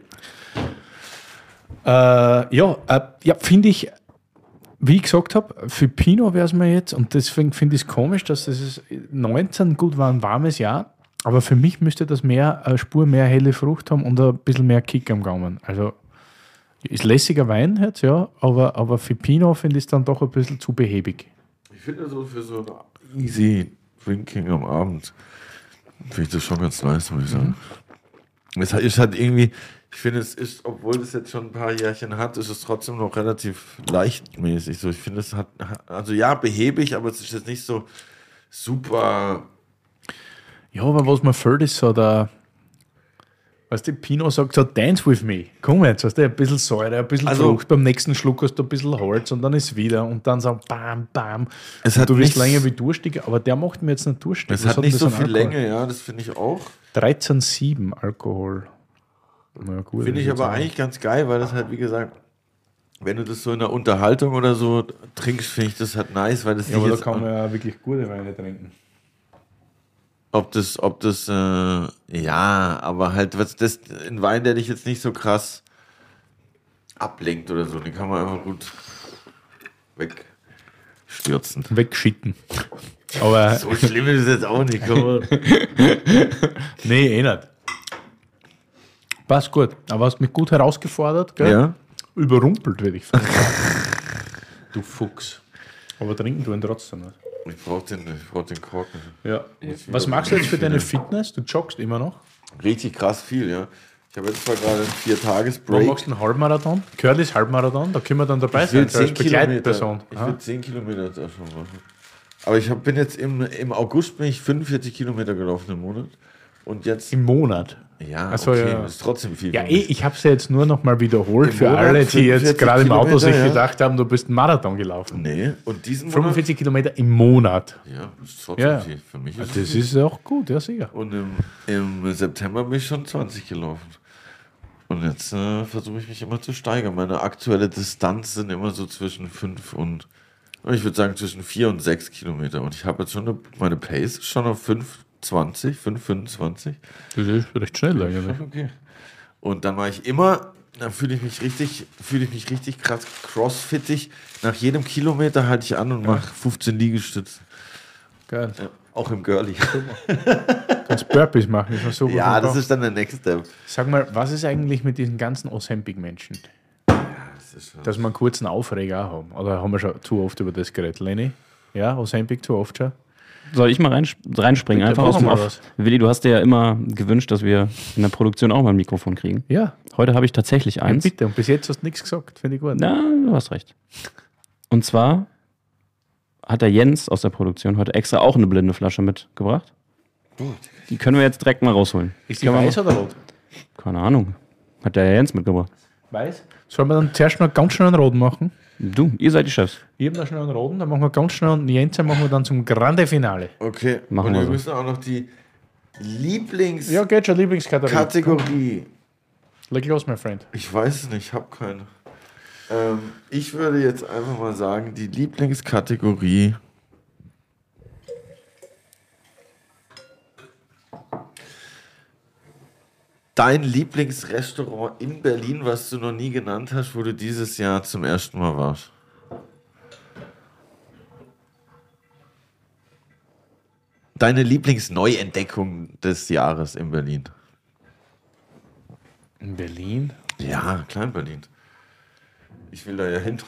Äh, ja, äh, ja finde ich, wie ich gesagt habe, für Pinot wäre es mir jetzt, und deswegen finde ich es komisch, dass das ist neunzehn, gut, war ein warmes Jahr, aber für mich müsste das mehr, eine Spur mehr helle Frucht haben und ein bisschen mehr Kick am Gaumen. Also, ist lässiger Wein jetzt, ja, aber, aber für Pinot finde ich es dann doch ein bisschen zu behäbig. Ich finde so für so ein easy Drinking am Abend finde ich das schon ganz nice, muss ich sagen. Mhm. Es ist halt irgendwie, ich finde, es ist, obwohl es jetzt schon ein paar Jährchen hat, ist es trotzdem noch relativ leichtmäßig. So, ich finde, es hat, also ja, behäbig, aber es ist jetzt nicht so super. Ja, aber was mir fehlt, ist so der, weißt du, Pinot sagt so, dance with me. Komm jetzt, weißt du, ein bisschen Säure, ein bisschen also, Frucht, beim nächsten Schluck hast du ein bisschen Holz und dann ist wieder und dann so bam, bam. Es hat du wirst nichts, länger wie durstig, aber der macht mir jetzt nicht durstig. Es Was hat nicht so viel Alkohol? Länge, ja, das finde ich auch. dreizehn Komma sieben Alkohol. Ja, finde ich aber eigentlich ganz geil, weil das halt, wie gesagt, wenn du das so in der Unterhaltung oder so trinkst, finde ich das halt nice, weil das ja, nicht aber jetzt da kann man ja wirklich gute Weine trinken. Ob das, ob das, äh, ja, aber halt, was das, ein Wein, der dich jetzt nicht so krass ablenkt oder so, den kann man einfach gut wegstürzen. Wegschitten. Aber so schlimm ist es jetzt auch nicht, komm mal. Nee, eh nicht. Passt gut. Aber hast mich gut herausgefordert, gell? Ja. Überrumpelt, würde ich sagen. Du Fuchs. Aber trinken du ihn trotzdem nicht. Ich brauch den, ich brauch den Korken. Ja. Was machst du jetzt für deine Fitness? Du joggst immer noch? Richtig krass viel, ja. Ich habe jetzt zwar gerade einen Wann Vier-Tages-Break. machst du einen Halbmarathon? Curly's Halbmarathon? Da können wir dann dabei Ich will sein, so als zehn Kilometer. Begleitperson. Ich Ah. will zehn Kilometer da schon machen. Aber ich hab, bin jetzt im, im August bin ich fünfundvierzig Kilometer gelaufen im Monat. Und jetzt. Im Monat? Ja, Ach so, okay, ja. das ist trotzdem viel. Ja, für eh, mich. ich habe es ja jetzt nur noch mal wiederholt Im für Monat alle, die jetzt fünfundvierzig gerade im Auto sich Kilometer, ja. gedacht haben, du bist einen Marathon gelaufen. Nee, und diesen Monat. fünfundvierzig Kilometer im Monat. Ja, das ist trotzdem Ja. viel. Für mich ist Das es viel. ist auch gut, ja sicher. Und im, im September bin ich schon zwanzig gelaufen. Und jetzt äh, versuche ich mich immer zu steigern. Meine aktuelle Distanz sind immer so zwischen fünf und, ich würde sagen, zwischen vier und sechs Kilometer. Und ich habe jetzt schon eine, meine Pace ist schon auf fünf zwanzig, fünf fünfundzwanzig. Das ist recht schnell eigentlich. Okay. Und dann mache ich immer, dann fühle ich mich richtig, fühle ich mich richtig krass crossfittig. Nach jedem Kilometer halte ich an und mache fünfzehn Liegestütze. Geil. Ja, auch im Girlie. Kannst Burpees machen, ist mir super. Ja, das super. ist dann der Next Step. Sag mal, was ist eigentlich mit diesen ganzen Ozempic-Menschen? Das ist schon Dass wir einen kurzen Aufreger auch haben. Oder haben wir schon zu oft über das geredet, Lenny? Ja, Ozempic zu oft schon? Soll ich mal reins- reinspringen? Bitte, Einfach aus machen dem wir Off. was. Willi, du hast dir ja immer gewünscht, dass wir in der Produktion auch mal ein Mikrofon kriegen. Ja, Heute habe ich tatsächlich ja eins. bitte. Und bis jetzt hast du nichts gesagt, finde ich gut. Na, du hast recht. Und zwar hat der Jens aus der Produktion heute extra auch eine blinde Flasche mitgebracht. Die können wir jetzt direkt mal rausholen. Ist die Können wir weiß mal- oder rot? Keine Ahnung. Hat der Jens mitgebracht. Weiß. Sollen wir dann zuerst noch ganz schnell einen Roten machen? Du, ihr seid die Chefs. Ich habe noch schnell einen Roten, dann machen wir ganz schnell und Jense machen wir dann zum Grande Finale. Okay, Machen und wir wir so. müssen auch noch die Lieblingskategorie. Ja, geht schon, Lieblingskategorie. Leg los, mein Freund. Ich weiß es nicht, ich habe keine. Ähm, ich würde jetzt einfach mal sagen, die Lieblingskategorie. Dein Lieblingsrestaurant in Berlin, was du noch nie genannt hast, wo du dieses Jahr zum ersten Mal warst. Deine Lieblingsneuentdeckung des Jahres in Berlin. In Berlin? Ja, Klein Berlin. Ich will da ja hin.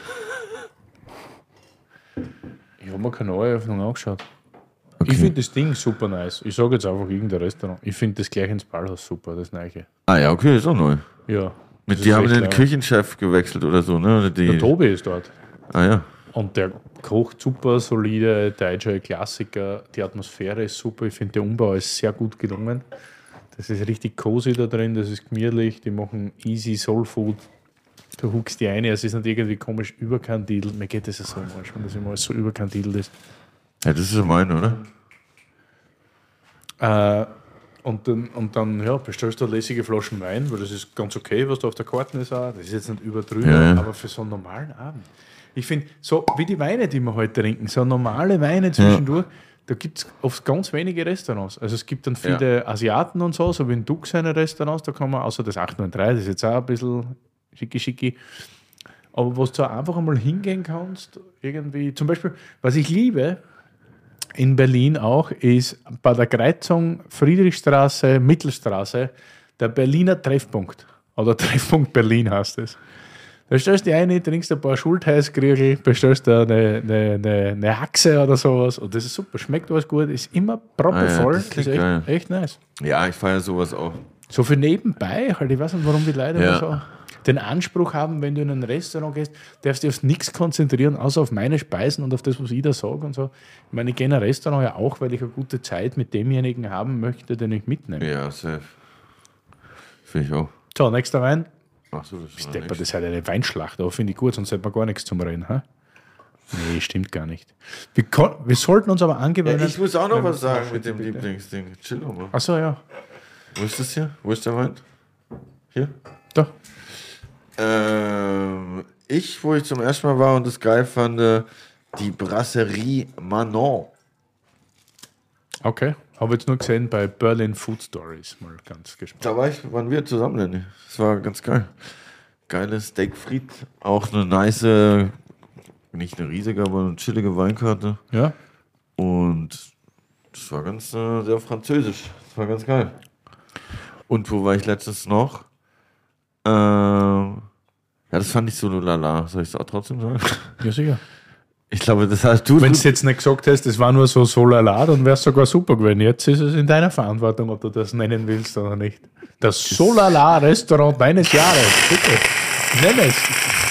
Ich habe mir keine Neueröffnung angeschaut. Okay. Ich finde das Ding super nice. Ich sage jetzt einfach irgendein Restaurant. Ich finde das gleich ins Ballhaus super, das Neue. Ah ja, okay, ist auch neu. Ja. Mit das die ist haben echt den leid. Küchenchef gewechselt oder so, ne? Oder die, Der Tobi ist dort. ah ja. Und der kocht super, solide, deutsche Klassiker. Die Atmosphäre ist super. Ich finde, der Umbau ist sehr gut gelungen. Das ist richtig cozy da drin, das ist gemütlich. Die machen easy Soul Food. Du huckst die eine, es ist nicht irgendwie komisch überkandidelt. Mir geht das ja so manchmal, dass immer alles so überkandidelt ist. Ja, das ist ja meine, oder? Äh, und, dann, und dann ja, bestellst du lässige Flaschen Wein, weil das ist ganz okay, was da auf der Karte ist. Auch. Das ist jetzt nicht überdrüber, Ja, ja. aber für so einen normalen Abend. Ich finde, so wie die Weine, die wir heute trinken, so normale Weine zwischendurch, da gibt es oft ganz wenige Restaurants. Also es gibt dann viele Asiaten und so, so wie in Dux seine Restaurants, da kann man, außer das acht neun drei, das ist jetzt auch ein bisschen schicki schicki. Aber wo du einfach einmal hingehen kannst, irgendwie, zum Beispiel, was ich liebe, in Berlin auch, ist bei der Kreuzung Friedrichstraße, Mittelstraße, der Berliner Treffpunkt. Oder Treffpunkt Berlin heißt es. Da stellst du dich ein, trinkst ein paar Schultheißkriegel, bestellst da eine, eine, eine, eine Haxe oder sowas. Und das ist super, schmeckt alles gut, ist immer proppevoll. Ah ja, das das ist klingt geil. echt, echt nice. Ja, ich feiere sowas auch. So für nebenbei, halt, ich weiß nicht, warum die Leute Ja. immer so den Anspruch haben, wenn du in ein Restaurant gehst, darfst du dich auf nichts konzentrieren, außer auf meine Speisen und auf das, was ich da sage und so. Ich meine, ich gehe in ein Restaurant ja auch, weil ich eine gute Zeit mit demjenigen haben möchte, den ich mitnehme. Ja, safe. Finde ich auch. So, nächster Wein. Ach so, das ist Stepper, das ist halt eine Weinschlacht, aber finde ich gut, sonst hätten wir gar nichts zum Reden. Ha? Nee, stimmt gar nicht. Wir, kon- wir sollten uns aber angewöhnen. ja, ich muss auch noch wenn- was sagen mit Bitte, dem bitte. Lieblingsding. Chill doch mal. Achso, ja. Wo ist das hier? Wo ist der Wein? Hier? Da. Ähm, ich, wo ich zum ersten Mal war und das geil fand, äh, die Brasserie Manon. Okay. Habe jetzt nur gesehen bei Berlin Food Stories. Mal ganz gespannt. Da war ich, waren wir zusammen, Lenny. Das war ganz geil. Geiles Steak Frites. Auch eine nice, nicht eine riesige, aber eine chillige Weinkarte. Ja. Und das war ganz äh, sehr französisch. Das war ganz geil. Und wo war ich letztens noch? Ähm, ja, das fand ich so lala. Soll ich es auch trotzdem sagen? Ja, sicher. Ich glaube, das hast du. Wenn du jetzt nicht gesagt hast, das war nur so so lala, dann wäre es sogar super gewesen. Jetzt ist es in deiner Verantwortung, ob du das nennen willst oder nicht. Das Solala-Restaurant deines Jahres. Bitte. Nenn es.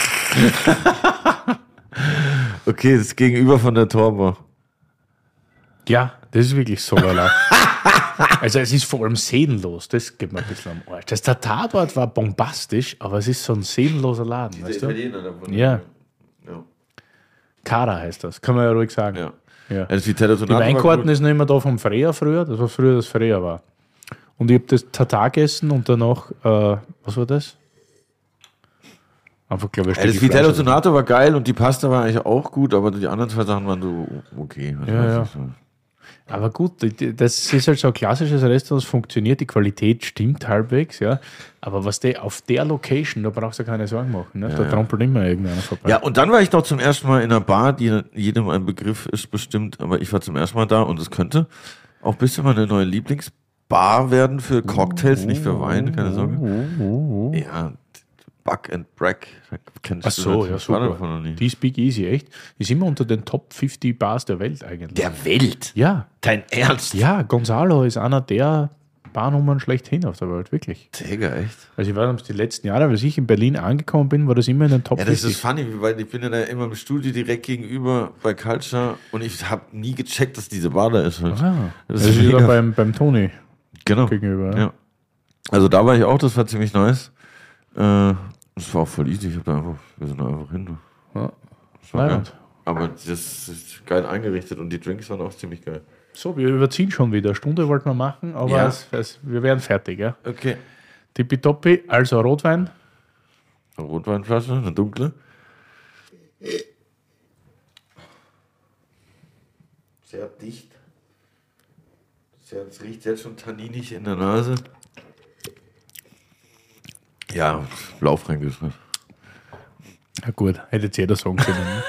Okay, das Gegenüber von der Torbe. Ja, das ist wirklich Solala. Also es ist vor allem seelenlos, das geht mir ein bisschen am Arsch. Das Tatar-Dort war bombastisch, aber es ist so ein seelenloser Laden, weißt du? davon. Ja. Ja. Cara heißt das, kann man ja ruhig sagen. ja. Ja. Das Vitello Die Tonato war Weinkarten gut. ist noch immer da vom Freya früher, das war früher das Freya war. Und ich habe das Tatar gegessen und danach, äh, was war das? Einfach, glaube ich, Ja, das Vitello Tonato war geil und die Pasta war eigentlich auch gut, aber die anderen zwei Sachen waren so okay. Was Ja, weiß ja. ich so. Aber gut, die- das ist halt so ein klassisches Restaurant, das funktioniert, die Qualität stimmt halbwegs, ja. Aber was der auf der Location, da brauchst du keine Sorgen machen, ne? Da ja. trampelt immer irgendeiner vorbei. Ja, und dann war ich noch zum ersten Mal in einer Bar, die jedem ein Begriff ist bestimmt, aber ich war zum ersten Mal da und es könnte auch ein bisschen meine neue Lieblingsbar werden für Cocktails, nicht für Wein, keine Sorge. Ja, Buck and Brack, kennst Ach so, das? ja, Ich war super. davon noch nie. Die ist Big Easy, echt. Ist immer unter den Top fünfzig Bars der Welt eigentlich. Der Welt? Ja, Dein Ernst? ja, Gonzalo ist einer der Barnummern schlechthin auf der Welt, wirklich. Digga, echt? Also ich weiß nicht, die letzten Jahre, als ich in Berlin angekommen bin, war das immer in den Top Ja, das fünfzig. ist funny, weil ich bin ja da immer im Studio direkt gegenüber bei Culture und ich habe nie gecheckt, dass diese Bar da ist. Halt. Ah, Das das ist ist wieder mega. beim, beim Toni Genau. gegenüber. Ja. Ja. Also da war ich auch, das war ziemlich nice. Äh, Das war auch voll easy. Ich hab da einfach, wir sind da einfach hin. Ja. Das war geil. Leibend. Aber das ist geil eingerichtet und die Drinks waren auch ziemlich geil. So, wir überziehen schon wieder. Eine Stunde wollten wir machen, aber Ja. es, es, wir werden fertig. Ja? Okay. Tippitoppi, also Rotwein. Eine Rotweinflasche, eine dunkle. Sehr dicht. Sehr, es riecht jetzt schon tanninig in der Nase. Ja, Blaufränkisch. Ne? Ja gut, hätte jetzt jeder sagen können. Ne?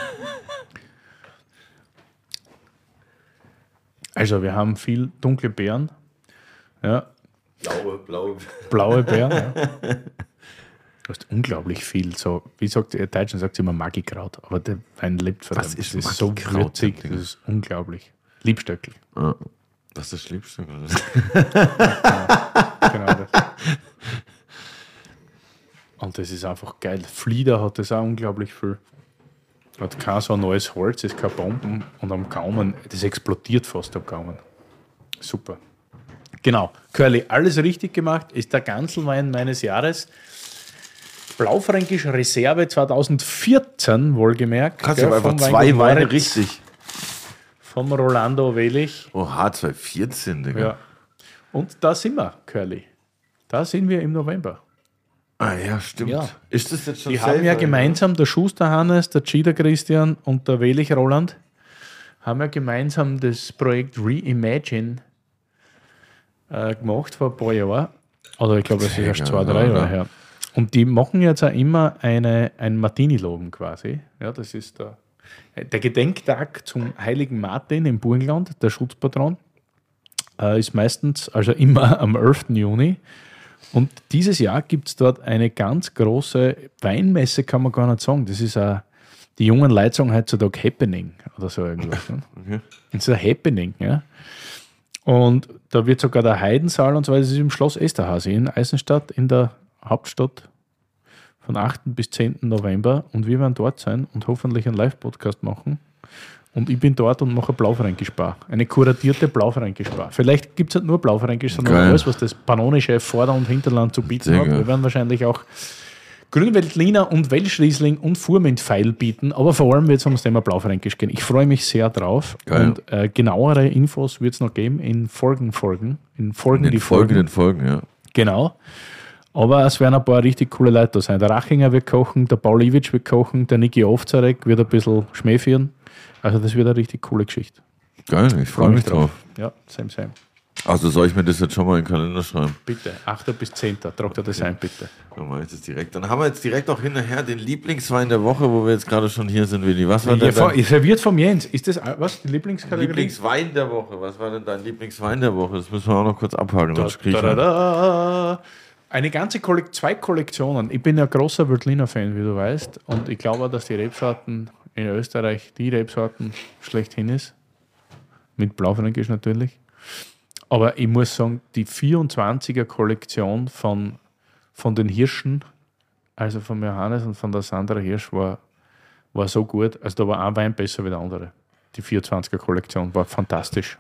Also wir haben viel dunkle Beeren. Ja, Blaue, blaue. blaue Beeren. Ja. Du hast unglaublich viel. So, wie sagt ihr Deutschen, sagt immer Magikraut, aber der Wein lebt von Was dem. ist Das ist so Magikraut, würzig, Digga? das ist unglaublich. Liebstöckel. Ah, das ist das Schlimmste. Genau das. Und das ist einfach geil. Flieder hat das auch unglaublich viel. Hat kein so neues Holz, ist kein Bomben und am Gaumen, das explodiert fast am Gaumen. Super. Genau. Curly, alles richtig gemacht, ist der Ganzelwein meines Jahres. Blaufränkisch Reserve zweitausendvierzehn, wohlgemerkt. Kannst gell, du einfach vom zwei Weingut Weine Moritz, richtig. Vom Rolando Welich. Oh, H zweihundertvierzehn, Digga. Ja. Und da sind wir, Curly. Da sind wir im November. Ah ja, stimmt. Ja. Ist das jetzt schon Die haben ja safe, gemeinsam, der Schuster Hannes, der Cheater Christian und der Welich Roland, haben ja gemeinsam das Projekt Reimagine äh, gemacht vor ein paar Jahren. Oder ich glaube, das ist erst Ja, zwei, drei ja, Jahre ja. her. Und die machen jetzt auch immer eine, ein Martini-Loben quasi. Ja, das ist der, der Gedenktag zum heiligen Martin im Burgenland, der Schutzpatron. Äh, ist meistens, also immer am elften Juni. Und dieses Jahr gibt es dort eine ganz große Weinmesse, kann man gar nicht sagen. Das ist ein, die jungen Leute sagen heutzutage Happening oder so irgendwas. Ne? Okay. Das ist ein Happening, ja. Und da wird sogar der Heidensaal und so weiter, das ist im Schloss Esterhazy in Eisenstadt, in der Hauptstadt, von achten bis zehnten November. Und wir werden dort sein und hoffentlich einen Live-Podcast machen. Und ich bin dort und mache eine Blaufränkisch-Bar. Eine kuratierte Blaufränkisch-Bar. Vielleicht gibt es halt nur Blaufränkisch, sondern Geil. alles, was das pannonische Vorder- und Hinterland zu bieten Sehr hat. geil. Wir werden wahrscheinlich auch Grünweltliner und Welschriesling und Furmintpfeil bieten, aber vor allem wird es um das Thema Blaufränkisch gehen. Ich freue mich sehr drauf. Geil. Und äh, genauere Infos wird es noch geben in Folgen, Folgen. In Folgen, In die den folgenden Folgen. Folgen, ja. Genau. Aber es werden ein paar richtig coole Leute da sein. Der Rachinger wird kochen, der Paul Iwitsch wird kochen, der Niki Ovzarek wird ein bisschen Schmäh führen. Also das wird eine richtig coole Geschichte. Geil, ich freue mich drauf. Ja, same, same. Also soll ich mir das jetzt schon mal in den Kalender schreiben? Bitte, achter bis zehnter Trag dir das ein, bitte. Dann mache ich das direkt. Dann haben wir jetzt direkt auch hinterher den Lieblingswein der Woche, wo wir jetzt gerade schon hier sind, Willi. Was war Ja, denn vor- dein serviert vom Jens. Ist das was? Die Lieblingskategorie? Lieblingswein der Woche? Was war denn dein Lieblingswein der Woche? Das müssen wir auch noch kurz abhaken. Da, sonst krieg ich da, da, da. Eine ganze Kollektion, zwei Kollektionen. Ich bin ja großer Veltliner-Fan, wie du weißt. Und ich glaube auch, dass die Rebsorten in Österreich die Rebsorten schlechthin ist. Mit Blaufränkisch natürlich. Aber ich muss sagen, die vierundzwanziger-Kollektion von, von den Hirschen, also von Johannes und von der Sandra Hirsch, war, war so gut. Also da war ein Wein besser wie der andere. Die vierundzwanziger-Kollektion war fantastisch.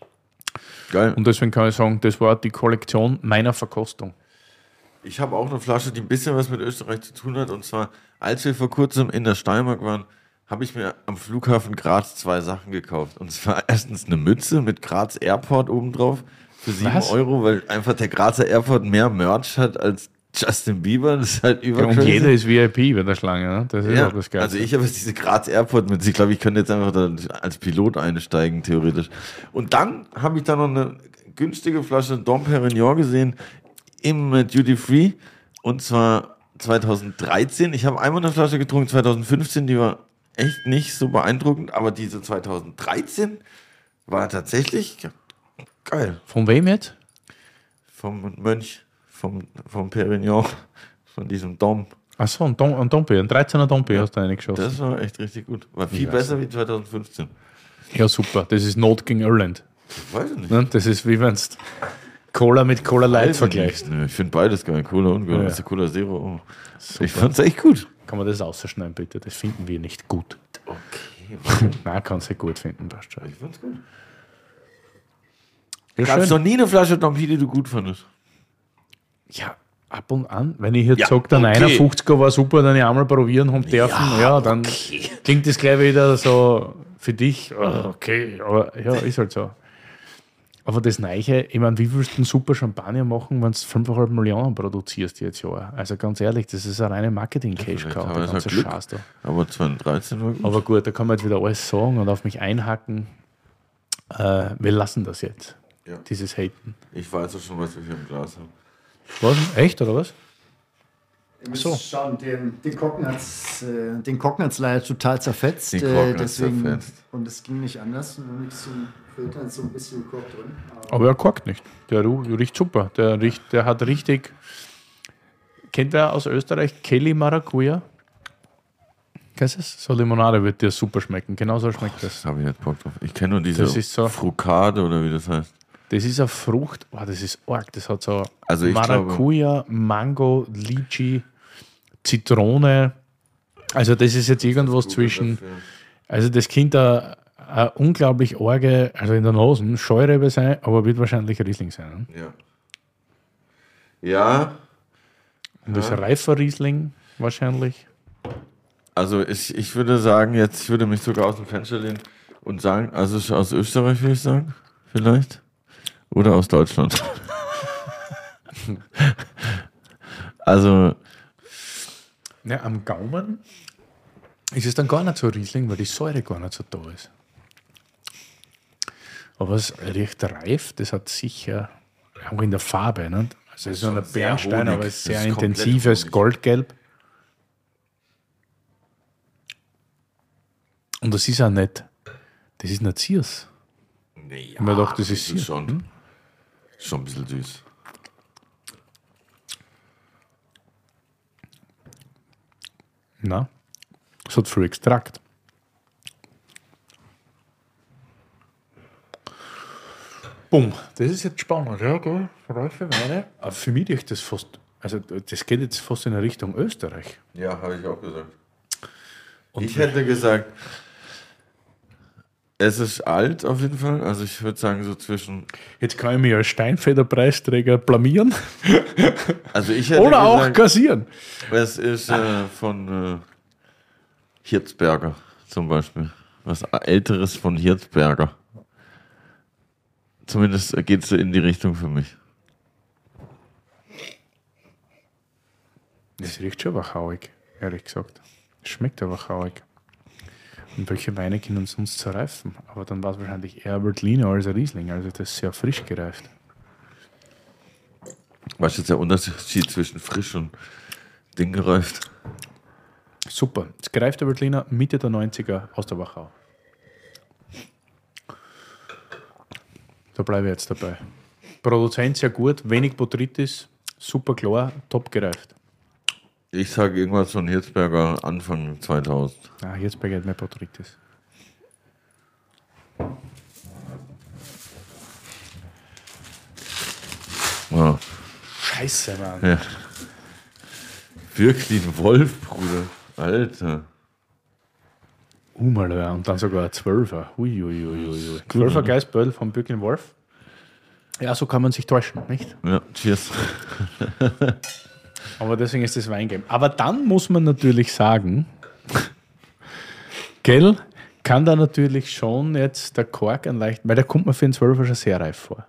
Geil. Und deswegen kann ich sagen, das war die Kollektion meiner Verkostung. Ich habe auch eine Flasche, die ein bisschen was mit Österreich zu tun hat. Und zwar, als wir vor kurzem in der Steiermark waren, habe ich mir am Flughafen Graz zwei Sachen gekauft. Und zwar erstens eine Mütze mit Graz Airport obendrauf für sieben Was? Euro, weil einfach der Grazer Airport mehr Merch hat als Justin Bieber. Das ist halt Ja, übercrazy. und jeder ist V I P bei der Schlange. Ne? Das ist Ja, auch das Geilste. also ich habe jetzt diese Graz Airport mit. Ich glaube, ich könnte jetzt einfach da als Pilot einsteigen, theoretisch. Und dann habe ich da noch eine günstige Flasche Dom Perignon gesehen im äh, Duty Free. Und zwar zweitausenddreizehn. Ich habe einmal eine Flasche getrunken, zweitausendfünfzehn, die war echt nicht so beeindruckend, aber diese zweitausenddreizehn war tatsächlich geil. Von wem jetzt? Vom Mönch, vom, vom Perignon, von diesem Dom. Achso, ein, Dom, ein Dompe, ein dreizehner Dompe hast du reingeschossen. Das war echt richtig gut. War viel weiß besser wie zweitausendfünfzehn. Ja, super. Das ist Not gegen Irland. Weiß ich nicht. Ne? Das ist wie wenn du Cola mit Cola Light Weiß ich vergleichst. nicht. Nee, ich finde beides geil. Cola und Cola. Ja. Das ist der Cola Zero. Oh. Super. Ich fand's echt gut. Kann man das ausschneiden, bitte? Das finden wir nicht gut. Okay, warum? Nein, kannst du gut finden, passt schon. Ich fand's gut. Ja, Gab's schön. noch nie eine Flasche Dompi, die du gut fandest? Ja, ab und an, wenn ich jetzt Ja, sage, der okay. neunundfünfziger war super, dann ich einmal probieren haben dürfen, ja, dann klingt das gleich wieder so für dich, oh, okay, aber ja, ist halt so. Aber das Neiche, ich meine, wie willst du einen super Champagner machen, wenn du fünf Komma fünf Millionen produzierst jetzt Jahr? Also ganz ehrlich, das ist eine reine Marketing-Cash-Cow, Vielleicht haben der wir ganze das Glück. Scheiß da. Aber zwanzig dreizehn war gut. Aber gut, da kann man jetzt wieder alles sagen und auf mich einhacken. Äh, wir lassen das jetzt, Ja. dieses Haten. Ich weiß auch schon, was wir hier im Glas haben. Was? Echt, oder was? Ihr müsst So. schauen, den, den Kocken hat es äh, den Kochen hat's leider total zerfetzt. Den äh, Kochen hat's deswegen, zerfetzt. Und es ging nicht anders. Und nichts zum Filtern ist so ein bisschen Kork drin. Aber Aber er kocht nicht. Der ru- riecht super. Der, riecht, der hat richtig. Kennt wer aus Österreich Kelly Maracuja? Kennst du das? So Limonade wird dir super schmecken. Genau so schmeckt das. Das habe ich jetzt Bock drauf. Ich kenne nur diese Das ist so- Frucade oder wie das heißt. Das ist eine Frucht. Oh, das ist arg. Das hat so Also ich Maracuja, Mango, Lychee, Zitrone. Also das ist jetzt irgendwas zwischen. Also das könnte eine, eine unglaublich arge, also in der Nase, Scheurebe sein, aber wird wahrscheinlich Riesling sein. Ne? Ja. Ja, Und das ist reifer Riesling wahrscheinlich. also ich, ich würde sagen, jetzt, ich würde mich sogar aus dem Fenster lehnen und sagen, also es ist aus Österreich, würde ich sagen, vielleicht. Oder aus Deutschland. Also, Ja, am Gaumen ist es dann gar nicht so Riesling, weil die Säure gar nicht so da ist. Aber es riecht reif, das hat sicher auch in der Farbe. Nicht? Also es ist so ein sehr Bernstein, Honig. aber es ist sehr Das ist komplett intensives Honig. Goldgelb. Und das ist auch nicht, das ist nicht Ziers. nee, Ich hab mir gedacht, das ist ist hier. schon, schon ein bisschen süß. Na, es hat viel Extrakt. Bumm, das ist jetzt spannend, ja, gell? Reife Weine. Aber für mich riecht das fast, also das geht jetzt fast in Richtung Österreich. Ja, habe ich auch gesagt. Und ich hätte gesagt, es ist alt auf jeden Fall. Also ich würde sagen so zwischen. Jetzt kann ich mich als Steinfeder-Preisträger blamieren Also ich hätte oder auch gesagt, kassieren. es ist äh, von äh, Hirzberger zum Beispiel. Was Älteres von Hirzberger. Zumindest geht es so in die Richtung für mich. Das riecht schon wachauig, ehrlich gesagt. Es schmeckt aber wachauig. Und welche Weine können sonst zerreifen? Aber dann war es wahrscheinlich eher Veltliner als ein Riesling. Also das ist sehr frisch gereift. Was ist jetzt der Unterschied zwischen frisch und Ding gereift? Super. Das gereifte Veltliner Mitte der neunziger aus der Wachau. Da bleibe ich jetzt dabei. Produzent sehr gut, wenig Botrytis, super klar, top gereift. Ich sage irgendwas von Hirzberger Anfang zweitausend. Ah, jetzt begeht mehr Botrytis. Ja. Scheiße, Mann. Ja. Wirklich ein Wolf, Bruder. Alter. Umalöer und dann sogar ein Zwölfer. Uiuiuiui. Zwölfer Geißböll vom Bückeln Wolf. Ja, so kann man sich täuschen, nicht? Ja, cheers. Aber deswegen ist das Weingame. Aber dann muss man natürlich sagen, gell, kann da natürlich schon jetzt der Kork ein leicht, weil der kommt mir für einen Zwölfer schon sehr reif vor.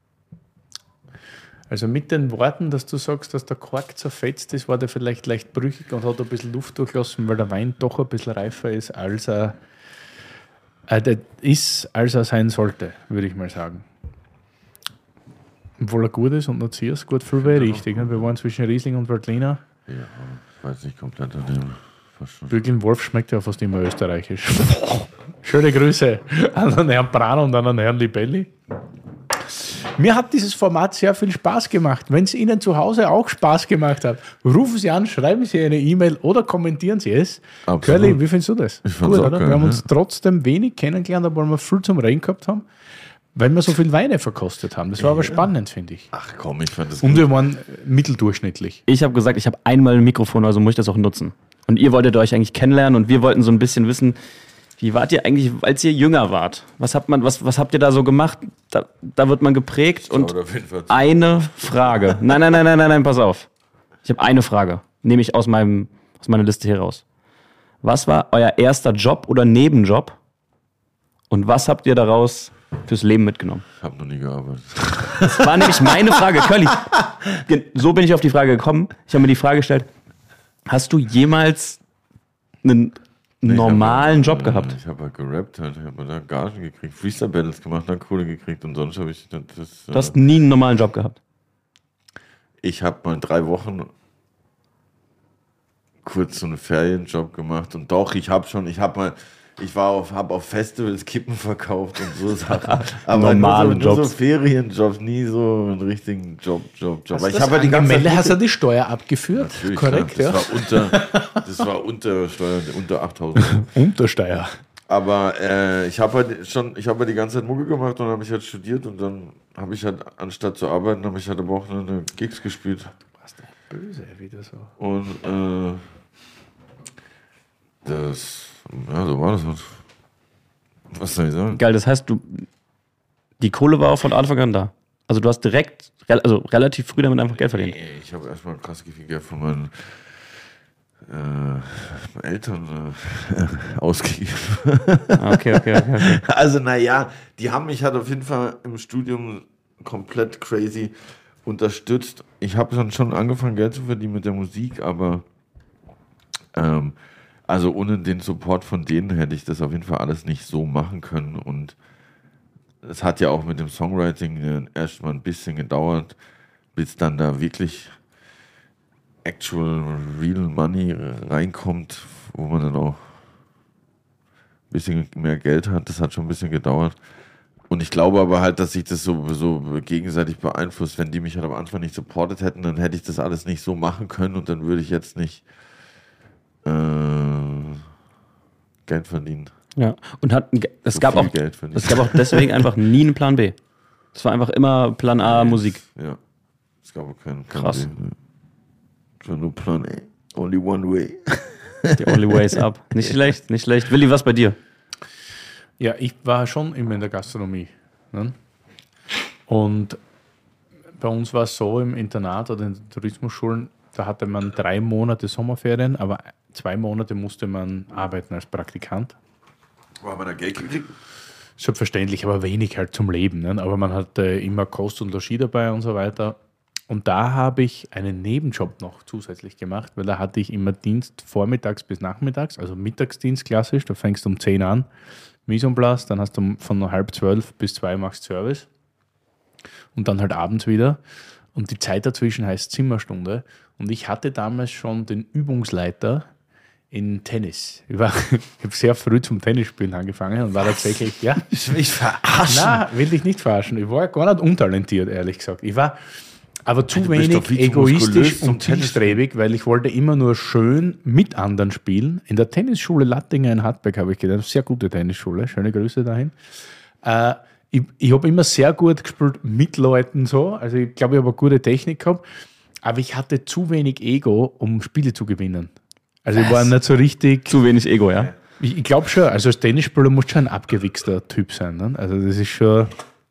Also mit den Worten, dass du sagst, dass der Kork zerfetzt ist, war der vielleicht leicht brüchig und hat ein bisschen Luft durchlassen, weil der Wein doch ein bisschen reifer ist, als er, äh, der ist, als er sein sollte, würde ich mal sagen. Obwohl er gut ist und noch Ziers, gut viel wäre richtig. Ne? Wir waren zwischen Riesling und Veltliner. Ja, weiß nicht komplett daneben. Fast schon. Bürgeln Wolf schmeckt ja fast immer österreichisch. Schöne Grüße an den Herrn Bran und an den Herrn Libelli. Mir hat dieses Format sehr viel Spaß gemacht. Wenn es Ihnen zu Hause auch Spaß gemacht hat, rufen Sie an, schreiben Sie eine E-Mail oder kommentieren Sie es. Absolut. Curly, wie findest du das? Ich fand's Gut, auch oder? geil, Wir haben ja. uns trotzdem wenig kennengelernt, aber weil wir viel zum Reden gehabt haben, weil wir so viel Weine verkostet haben. Das war aber spannend, finde ich. Ach komm, ich fand das Und gut. wir waren mitteldurchschnittlich. Ich habe gesagt, ich habe einmal ein Mikrofon, also muss ich das auch nutzen. Und ihr wolltet euch eigentlich kennenlernen und wir wollten so ein bisschen wissen, wie wart ihr eigentlich, als ihr jünger wart? Was habt, man, was, was habt ihr da so gemacht? Da, da wird man geprägt und Oder auf jeden Fall. eine Frage. Nein, nein, nein, nein, nein, nein, pass auf. Ich habe eine Frage, nehme ich aus, meinem, aus meiner Liste hier raus. Was war euer erster Job oder Nebenjob? Und was habt ihr daraus fürs Leben mitgenommen? Ich habe noch nie gearbeitet. Das war nämlich meine Frage. Curly, so bin ich auf die Frage gekommen. Ich habe mir die Frage gestellt, hast du jemals einen normalen ich hab, Job gehabt? Ich habe halt gerappt, halt. Ich habe da Gagen gekriegt, Freestyle-Battles gemacht, dann Kohle gekriegt und sonst habe ich... Das, du hast nie einen normalen Job gehabt? Ich habe mal drei Wochen kurz so einen Ferienjob gemacht und doch, ich habe schon, ich habe mal, ich war auf, habe auf Festivals Kippen verkauft und so Sachen, aber normale nur so, nur so Jobs. Ferienjobs, nie so einen richtigen Job, Job, Job. Hast Weil du ich das habe ja die ganze angemeldet? Zeit Hast du die Steuer abgeführt? Natürlich, Korrekt, klar. ja. Das war unter, das war unter Steuer, unter achttausend. Untersteuer. Aber äh, ich habe halt schon, ich habe halt die ganze Zeit Mucke gemacht und dann habe ich halt studiert und dann habe ich halt, anstatt zu arbeiten, habe ich halt am Wochenende Gigs gespielt. Du warst böse, wieder so. Und äh, das, ja, so war das. Was soll ich sagen? Geil, das heißt, du, die Kohle war auch von Anfang an da. Also du hast direkt, also relativ früh damit einfach Geld verdient. Nee, ich habe erstmal krass viel Geld von meinen äh, Eltern äh, ausgegeben. Okay, okay, okay, okay. Also naja, die haben mich halt auf jeden Fall im Studium komplett crazy unterstützt. Ich habe dann schon angefangen, Geld zu verdienen mit der Musik, aber ähm, also ohne den Support von denen hätte ich das auf jeden Fall alles nicht so machen können. Und es hat ja auch mit dem Songwriting erst mal ein bisschen gedauert, bis dann da wirklich actual, real money reinkommt, wo man dann auch ein bisschen mehr Geld hat. Das hat schon ein bisschen gedauert. Und ich glaube aber halt, dass sich das so, so gegenseitig beeinflusst. Wenn die mich halt am Anfang nicht supportet hätten, dann hätte ich das alles nicht so machen können und dann würde ich jetzt nicht äh, Geld verdienen. Ja, und hat, es, So gab viel auch, Geld verdienen. es gab auch deswegen einfach nie einen Plan B. Es war einfach immer Plan A Musik. Ja, es gab auch keinen Plan Krass. B, ne. Es war nur Plan A. Only one way. The only way is up. Nicht schlecht, nicht schlecht. Willi, was bei dir? Ja, ich war schon immer in der Gastronomie. Ne? Und bei uns war es so im Internat oder in den Tourismusschulen, da hatte man drei Monate Sommerferien, aber zwei Monate musste man arbeiten als Praktikant. Wo haben wir da Geld gekriegt? Selbstverständlich, aber wenig halt zum Leben. Ne? Aber man hatte immer Kost und Logis dabei und so weiter. Und da habe ich einen Nebenjob noch zusätzlich gemacht, weil da hatte ich immer Dienst vormittags bis nachmittags, also Mittagsdienst klassisch, da fängst du um zehn an, Mise en place, dann hast du von halb zwölf bis zwei machst Service und dann halt abends wieder. Und die Zeit dazwischen heißt Zimmerstunde. Und ich hatte damals schon den Übungsleiter in Tennis. Ich, war- ich habe sehr früh zum Tennisspielen angefangen und war tatsächlich, ja. Ich will mich verarschen. Na, will dich nicht verarschen. Ich war gar nicht untalentiert, ehrlich gesagt. Ich war aber zu Du bist wenig doch viel zu egoistisch muskulös zum und zielstrebig, weil ich wollte immer nur schön mit anderen spielen. In der Tennisschule Lattinger in Hartberg habe ich gelernt, sehr gute Tennisschule, schöne Grüße dahin. Äh, ich ich habe immer sehr gut gespielt mit Leuten so, also ich glaube, ich habe eine gute Technik gehabt, aber ich hatte zu wenig Ego, um Spiele zu gewinnen. Also ich war nicht so richtig... Zu wenig Ego, ja? Ich, ich glaube schon, also als Tennisspieler muss schon ein abgewichster Typ sein. Ne? Also das ist schon...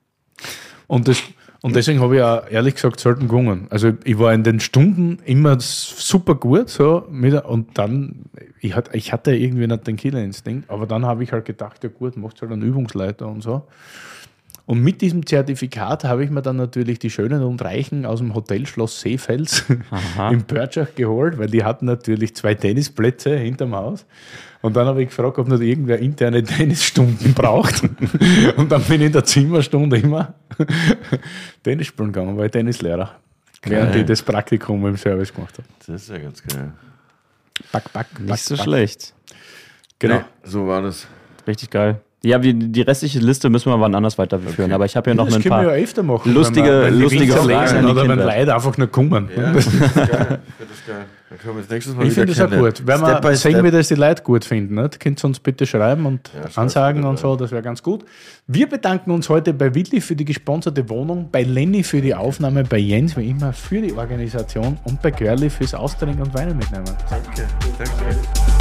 Und, das, und deswegen habe ich ja ehrlich gesagt selten gewonnen. Also ich war in den Stunden immer super gut so mit, und dann, ich, hat, ich hatte irgendwie nicht den Killerinstinkt, aber dann habe ich halt gedacht, ja gut, machst halt einen Übungsleiter und so. Und mit diesem Zertifikat habe ich mir dann natürlich die Schönen und Reichen aus dem Hotel Schloss Seefels im Pörtschach geholt, weil die hatten natürlich zwei Tennisplätze hinterm Haus. Und dann habe ich gefragt, ob nicht irgendwer interne Tennisstunden braucht. Und dann bin ich in der Zimmerstunde immer Tennis spielen gegangen, weil ich Tennislehrer. Während ich das Praktikum im Service gemacht habe. Das ist ja ganz geil. Back, back, back, Nicht so back. schlecht. Genau. Nee, so war das. Richtig geil. Ja, wir, die restliche Liste müssen wir wann anders weiterführen. Okay. Aber ich habe ja noch Das ein können wir ja paar. öfter machen. lustige- wenn wir- wenn die lustige Winzer Fragen lesen an die oder wenn Kinder. Leute einfach nur kommen. Ja, das ist geil. Ich finde das geil. Dann können wir das nächstes Mal Ich wieder finde das auch kennenlernen. gut. Wenn Step by wir sehen, step. wie das die Leute gut finden. Ne? Könnt ihr uns bitte schreiben und Ja, schreibt ansagen bitte und so, das wäre ganz gut. Wir bedanken uns heute bei Willi für die gesponserte Wohnung, bei Lenny für die Aufnahme, bei Jens wie immer für die Organisation und bei Görli fürs Austrinken und Weinen mitnehmen. Danke. Danke.